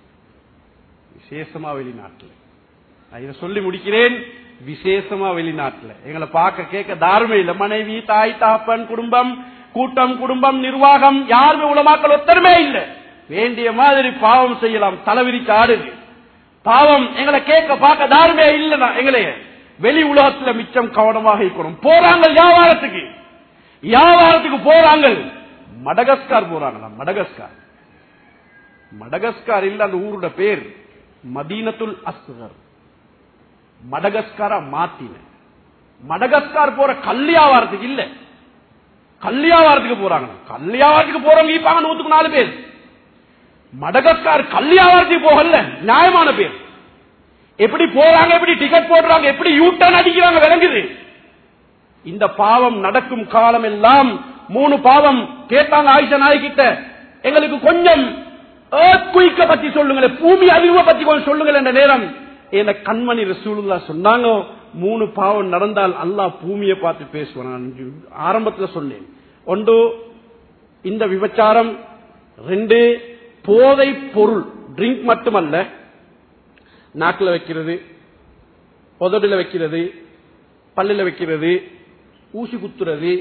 விசேஷமா வெளிநாட்டுல நான் இதை சொல்லி முடிக்கிறேன். விசேஷமா வெளிநாட்டுல எங்களை பார்க்க கேட்க தாருமே இல்ல. மனைவி, தாய், தாப்பன், குடும்பம், கூட்டம், குடும்பம், நிர்வாகம், யாருமே உலமாக்கள் ஒத்தருமே இல்ல. வேண்டிய மாதிரி பாவம் செய்யலாம், தலைவிரிச்சு ஆடுது பாவம். எங்களை கேட்க பார்க்க தாருமே இல்ல. எங்களே வெளி உலகத்துல மிச்சம் கவனமாக இருக்கணும். போறாங்க வியாபாரத்துக்கு, வியாபாரத்துக்கு போறாங்க. மடகஸ்கார் போறாங்களா? மடகஸ்கார் மடகஸ்கார் இல்ல, அந்த ஊரோட பேர் மதீனத்துல் அஸ்கர். மடகஸ்காரா மாத்தின. மடகஸ்கார் போற கல்யாவாரத்துக்கு இல்ல, கல்யாவாரத்துக்கு போறாங்க. கல்யாவாரத்துக்கு போறவங்க இருப்பாங்க நூத்துக்கு நாலு பேர். மடகஸ்கார் கல்யாவாரத்துக்கு போகல, நியாயமான பேர். எப்படி போறாங்க, எப்படி டிக்கெட் போடுறாங்க, எப்படி யூ டர்ன் அடிக்கிறாங்க விளங்குது. இந்த பாவம் நடக்கும் காலம் எல்லாம் மூணு பாவம் கேட்டாங்க ஆயிஷா நாயகிட்ட, எங்களுக்கு கொஞ்சம் பத்தி சொல்லுங்களேன், பூமி அதிர்வை பத்தி கொஞ்சம் சொல்லுங்கள் என்ற நேரம் என கண்மணி ரசூலுல்லாஹ் சொன்னாங்க, மூணு பாவம் நடந்தால் அல்லாஹ் பூமியை பார்த்து பேசுவான். ஆரம்பத்துல சொன்னேன். ஒன்று இந்த விபச்சாரம், ரெண்டு போதை பொருள் ட்ரிங்க் மட்டுமல்ல, நாக்கில் வைக்கிறது, உதடுல வைக்கிறது, பல்லில் வைக்கிறது, ஊசி குத்துறது,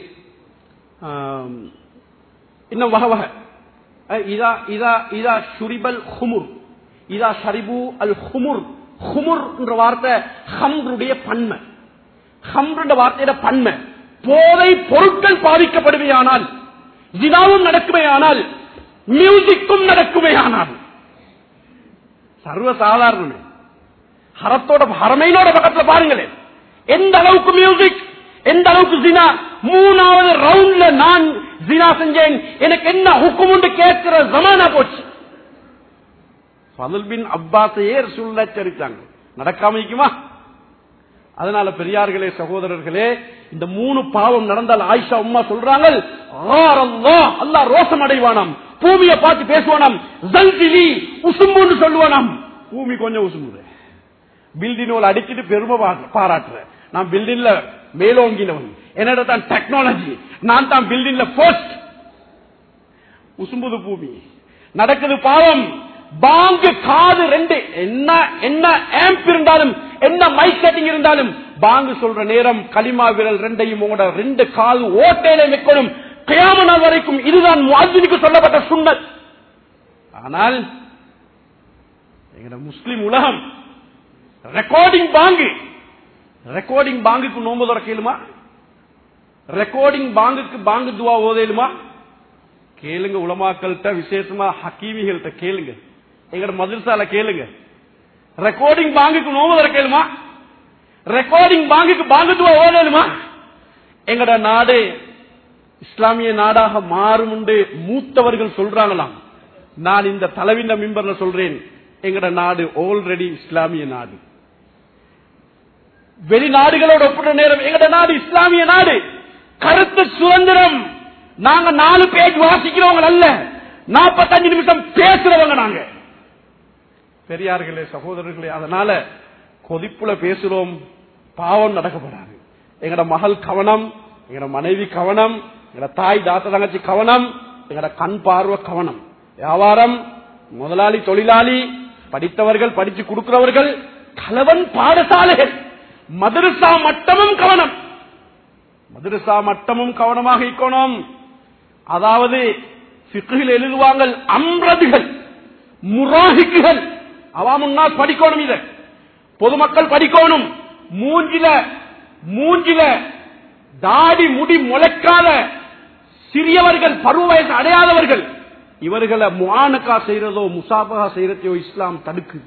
இன்னும் வகை வகை. இதா இதா இதா ஷுரிபல் ஹுமுர், இதா ஷரிபு அல் ஹுமுர். ஹுமுர் என்ற வார்த்தை ஹம்ருடைய பன்மை, ஹம்ருடைய வார்த்தையோட பன்மை. போதை பொருட்கள் பாதிக்கப்படுமையானால், ஜினாவும் நடக்குமையானால், மியூசிக்கும் நடக்குமையானால், சர்வசாதாரணமே. ஹரத்தோட ஹரமைனோட பக்கத்துல பாருங்களேன், எந்த அளவுக்கு மியூசிக், எந்த அளவுக்கு ஜினா. மூணாவது ரவுண்ட்ல நான் ஜினா செஞ்சேன், எனக்கு என்ன ஹுக்கும் உண்டு கேட்கிற ஜமானா போச்சு. ஃபதுல் பின் அப்பாஸையே ரசூலுல்லாஹ் எச்சரித்தாங்க, நடக்காம இருக்குமா? அதனால பெரியார்களே, சகோதரர்களே, இந்த மூணு பாவம் நடந்தால் ஆயிஷா உம்மா சொல்றாங்க, அல்லாஹ் ரோசம் அடைவானாம், பூமியை பார்த்து பேசுவானாம், ஜல்ஜிலி உசும்புன்னு சொல்லுவானாம். பூமி கொஞ்சம் உசும்புது. பில்டிங் அடிச்சுட்டு பெருமை பாராட்டுற, நான் பில்டிங்ல மேலோங்கினவன், என்னோட தான் டெக்னாலஜி, நான் தான் பில்டிங்ல ஃபர்ஸ்ட். உசும்புது பூமி, நடக்குது பாவம். பாங்கு காது ரெண்டு, என்ன என்ன ஆம்ப் இருந்தாலும், என்ன மைக் செட்டிங் இருந்தாலும், பாங்கு சொல்ற நேரம் கலிமா விரல் ரெண்டையும் உங்களோட ரெண்டு கால் ஓட்டையில வைக்கணும். கியாமத் நாள் வரைக்கும் இதுதான் முஅஜ்ஜினுக்கு சொல்லப்பட்ட சுன்னத். ஆனால் எங்கட முஸ்லிம் உலகம் ரெக்கார்டிங் பாங்கு, ரெக்கார்டிங் பாங்குக்கு நோம்பு திறக்கலுமா? ரெக்கார்டிங் பாங்குக்கு பாங்கு துவா ஓதேலுமா? கேளுங்க, உலமாக்கள்கிட்ட, விசேஷமா ஹக்கீமிகள்கிட்ட கேளுங்க, எங்கட மதரசால கேளுங்க. ரெக்கார்டிங் பாங்குக்கு நோம்பு திறக்கலுமா? ரெக்கார்டிங் பாங்குக்கு பாங்கு துவா ஓதேலுமா? எங்கட நாடு இஸ்லாமிய நாடாக மாறும் என்று மூத்தவர்கள் சொல்றாங்களாம். நான் இந்த தலைவின மிம்பர்ல சொல்றேன், எங்கட நாடு ஆல்ரெடி இஸ்லாமிய நாடு. வெளிநாடுகளோட ஒப்பிட்ட நேரம் எங்கட நாடு இஸ்லாமிய நாடு. கருத்து சுதந்திரம். நாங்க நாலு பேஜ் வாசிக்கிறவங்க அல்ல, நாற்பத்தஞ்சு நிமிஷம் பேசுறவங்க நாங்க. பெரியார்களே, சகோதரர்களே, அதனால கொதிப்புல பேசுறோம், பாவம் நடக்கப்படாது. எங்கட மகள் கவனம், எங்கட மனைவி கவனம், எங்கட தாய் தாத்தா தங்கச்சி கவனம், எங்கட கண் பார்வை கவனம். வியாபாரம், முதலாளி தொழிலாளி, படித்தவர்கள், படிச்சு கொடுக்கிறவர்கள், கலவன் பாடசாலைகள், மதரசா மட்டமும் கவனம், மதரசா மட்டமும் கவனமாக இருக்கணும். அதாவது ஃபிக்ஹில் எழுதுவாங்க, அம்ரதுகள், முராஹிக்குகள், அவாமுன்னா படிக்கணும். இத பொதுமக்கள் படிக்கணும். மூஞ்சில மூஞ்சில தாடி முடி முளைக்காத சிறியவர்கள், பருவ வயசு அடையாதவர்கள், இவர்களை முஆனகா செய்யறதோ முசாபகா செய்யறதையோ இஸ்லாம் தடுக்குது.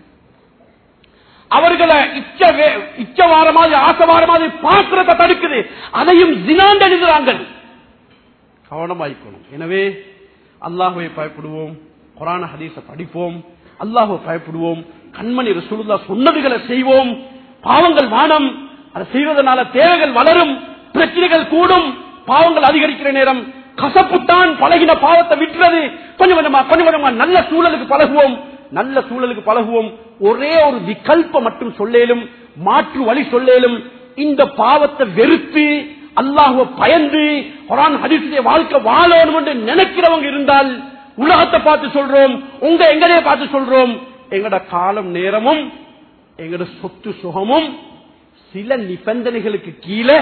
அவர்களை இச்சவார மாதிரி ஆசவார மாதிரி பார்க்கிறத தடுக்குது. அதையும் ஜினாண்டு எழுதுறாங்க. கவனமாய்க்கணும். எனவே அல்லாஹ்வை பயப்படுவோம், குர்ஆன் ஹதீஸை படிப்போம், அல்லாஹ்வை பயப்படுவோம், கண்மணி ரசூலுல்லாஹ் சொன்னதுகளை செய்வோம். பாவங்கள் வானம், அதை செய்வதனால தேவைகள் வளரும், பிரச்சனைகள் கூடும், பாவங்கள் அதிகரிக்கிற நேரம் கசப்புத்தான். பழகின பாவத்தை விட்டுறது கொஞ்சம் கொஞ்சமா கொஞ்சம் கொஞ்சமா நல்ல சூழலுக்கு பழகுவோம், நல்ல சூழலுக்கு பழகுவோம். ஒரே ஒரு விகல்பம் மட்டும் சொல்லேலும், மாற்று வழி சொல்லேலும். இந்த பாவத்தை வெறுத்து அல்லாஹ்வை பயந்து குர்ஆன் ஹதீஸுடைய வாழ்க்கை வாழணும் என்று நினைக்கிறவங்க இருந்தால், உலகத்தை பார்த்து சொல்றோம், உங்க எங்களையே பார்த்து சொல்றோம், எங்கட காலம் நேரமும் எங்கட சொத்து சுகமும் சில நிபந்தனைகளுக்கு கீழே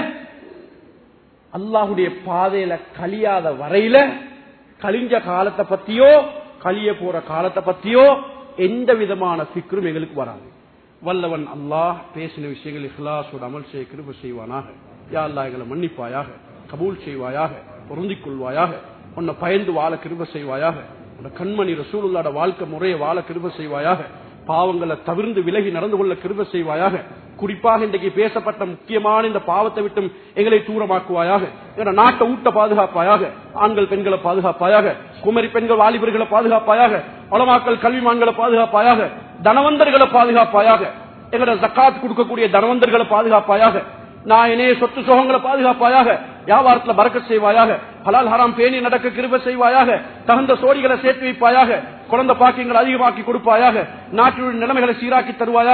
அல்லாஹுடைய பாதையில கழியாத வரையில, கழிஞ்ச காலத்தை பத்தியோ கழிய போற காலத்தை பத்தியோ எந்த விதமான சிக்கரும் எங்களுக்கு வராது. வல்லவன் அல்லாஹ் பேசின விஷயங்கள் இஹ்லாஸோடு அமல் செய்ய கிருபை செய்வானாக. யா அல்லாஹ் எங்களை மன்னிப்பாயாக, கபூல் செய்வாயாக, பொருந்திக் கொள்வாயாக, உன்னை பயந்து வாழ கிருபை செய்வாயாக, உன்னை கண்மணி ரசூலுல்லாஹ்வோட வாழ்க்கை முறையை வாழ கிருபை செய்வாயாக, பாவங்களை தவிர்த்து விலகி நடந்து கொள்ள கிருபை செய்வாயாக. குறிப்பாக இன்றைக்கு பேசப்பட்ட முக்கியமான இந்த பாவத்தை விட்டும் எங்களை தூரமாக்குவாயாக. எங்களோட நாட்டை ஊட்ட பாதுகாப்பாயாக, ஆண்கள் பெண்களை பாதுகாப்பாயாக, குமரி பெண்கள் வாலிபர்களை பாதுகாப்பாயாக, உலமாக்கள் கல்விமான்களை பாதுகாப்பாயாக, தனவந்தர்களை பாதுகாப்பாயாக, எங்களோட ஜக்காத் கொடுக்கக்கூடிய தனவந்தர்களை பாதுகாப்பாயாக, நாயனே சொத்து சுகங்களை பாதுகாப்பாயாக, வியாபாரத்தில் பரக்கத் செய்வாயாக, ஹலால் ஹராம் பேணி நடக்க கிருபை செய்வாயாக, தகுந்த சோடிகளை சேர்த்து வைப்பாயாக, குழந்தை பாக்கியங்களை அதிகமாக்கி கொடுப்பாயாக, நாட்டினுடைய நிலைமைகளை சீராக்கி தருவாயாக,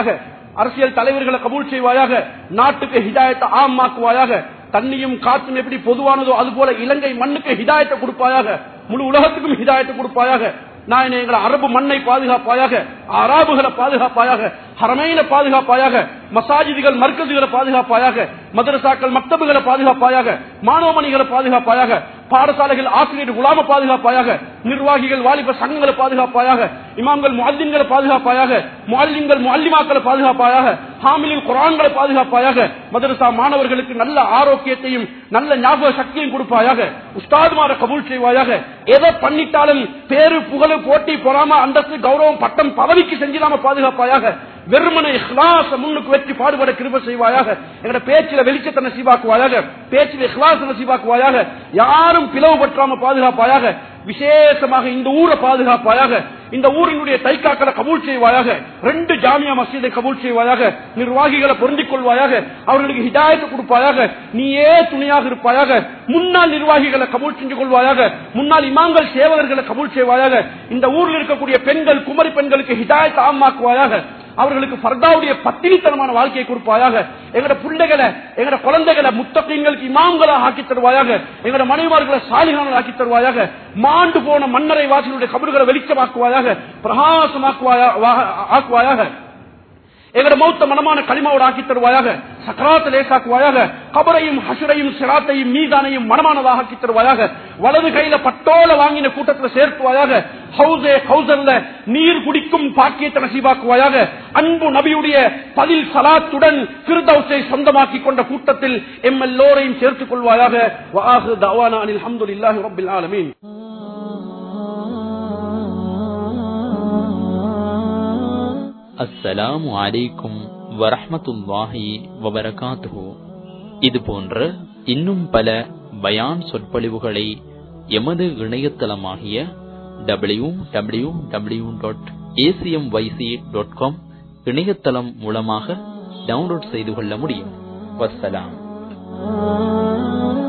அரசியல் தலைவர்களை கபூல் செய்வாயாக, நாட்டுக்கு ஹிதாயத்தை ஆமாக்குவாயாக, தண்ணியும் காற்றும் எப்படி பொதுவானதோ அதுபோல இலங்கை மண்ணுக்கு ஹிதாயத்தை கொடுப்பாயாக, முழு உலகத்துக்கும் ஹிதாயத்தை கொடுப்பாயாக. நான் எங்களை அரபு மண்ணை பாதுகாப்பாயாக, அராபுகளை பாதுகாப்பாயாக, ஹரமைன பாதுகாப்பாயாக, மசாஜிதுகள் மர்கதுகளை பாதுகாப்பாயாக, மதரசாக்கள் மக்தபுகளை பாதுகாப்பாயாக, மாணவமணிகளை பாதுகாப்பாயாக, பாடசாலைகள் ஆசிரியர் குலாம பாதுகாப்பாயாக, நிர்வாகிகள் வாலிப சங்கங்களை பாதுகாப்பாயாக, இமாம்கள் முஅல்லிம்களை பாதுகாப்பாயாக, முஅல்லிம்கள் முஅல்லிமாக்களை பாதுகாப்பாயாக, ஹாமிலின் குர்ஆன்களை பாதுகாப்பாயாக, மதரசா மாணவர்களுக்கு நல்ல ஆரோக்கியத்தையும் நல்ல ஞாபக சக்தியும் கொடுப்பாயாக. உஸ்தாதுமார கபூல் செய்வாயாக. எதை பண்ணிட்டாலும் பேரு புகழ் போட்டி பொறாம அந்தஸ்து கௌரவம் பட்டம் பதவிக்கு செஞ்சிடாம பாதுகாப்பாயாக. வெறுமனை இஹ்லாஸ முன்னுக்கு வெற்றி பாடுபட கிருபை செய்வாயாக. எங்கட பேச்சில வெளிச்சத்தை நசீபாக்குவாயாக, பேச்சில இஹ்லாஸ நசீபாக்குவாயாக. யாரும் பிளவுபற்றாம பாதுகாப்பாயாக. விசேஷமாக இந்த ஊரை பாதுகாப்பாயாக. இந்த ஊரினுடைய தைக்காக்களை கபூல் செய்வாயாக. ரெண்டு ஜாமியா மஸ்ஜிதை கபூல் செய்வாயாக. நிர்வாகிகளை பொருந்திக் கொள்வாயாக. அவர்களுக்கு ஹிதாயத்தை கொடுப்பாயாக. நீயே துணையாக இருப்பாயாக. முன்னாள் நிர்வாகிகளை கபூல் செஞ்சு கொள்வாயாக. முன்னாள் இமாம்கள் சேவகர்களை கபூல் செய்வாயாக. இந்த ஊரில் இருக்கக்கூடிய பெண்கள் குமரி பெண்களுக்கு ஹிதாயத்தை ஆமாக்குவாயாக. அவர்களுக்கு ஃபர்தாவுடைய பத்தினித்தனமான வாழ்க்கையை கொடுப்பாயாக. எங்கட பிள்ளைகளை எங்கட குழந்தைகளை முத்தகீன்களுக்கு இமாம்களாக ஆக்கி தருவாயாக. எங்கட மனைவார்களை சாலிகான ஆக்கி தருவாயாக. மாண்டு போன மன்னரை வாசிகளுடைய கபறுகளை வெளிச்சமாக்குவாயாக, பிரகாசமாக்குவாயாக. எங்கட மௌத்த மனமான களிமாவோடு ஆக்கி தருவாயாக. சக்கராத்தை லேசாக்குவாயாக. கபரையும் ஹஷரையும் சிராத்தையும் மீதானையும் மனமானதாக ஆக்கி தருவாயாக. வலது கையில பட்டோல வாங்கின கூட்டத்தில் சேர்த்துவாயாக. ஹவுசே ஹவுசர்ல நீர் குடிக்கும் பாக்கியத்தை நசீபாக்குவாயாக. அன்பு நபியுடைய பதில் சலாத்துடன் ஃபிர்தௌஸை சொந்தமாக்கி கொண்ட கூட்டத்தில் எம் எல்லோரையும் சேர்த்துக் கொள்வாயாக. வஆஹிரு தஅவானா அனில் ஹம்துலில்லாஹி ரப்பில் ஆலமீன். அஸ்ஸலாமு அலைக்கும் வரஹ்மத்துல்லாஹி வபரகாத்துஹு. இது போன்ற இன்னும் பல பயான் சொற்பொழிவுகளை எமது இணையதளமாகிய W W W dot ACM YC dot com இணையதளம் மூலமாக டவுன்லோட் செய்து கொள்ள முடியும். வஸ்ஸலாம்.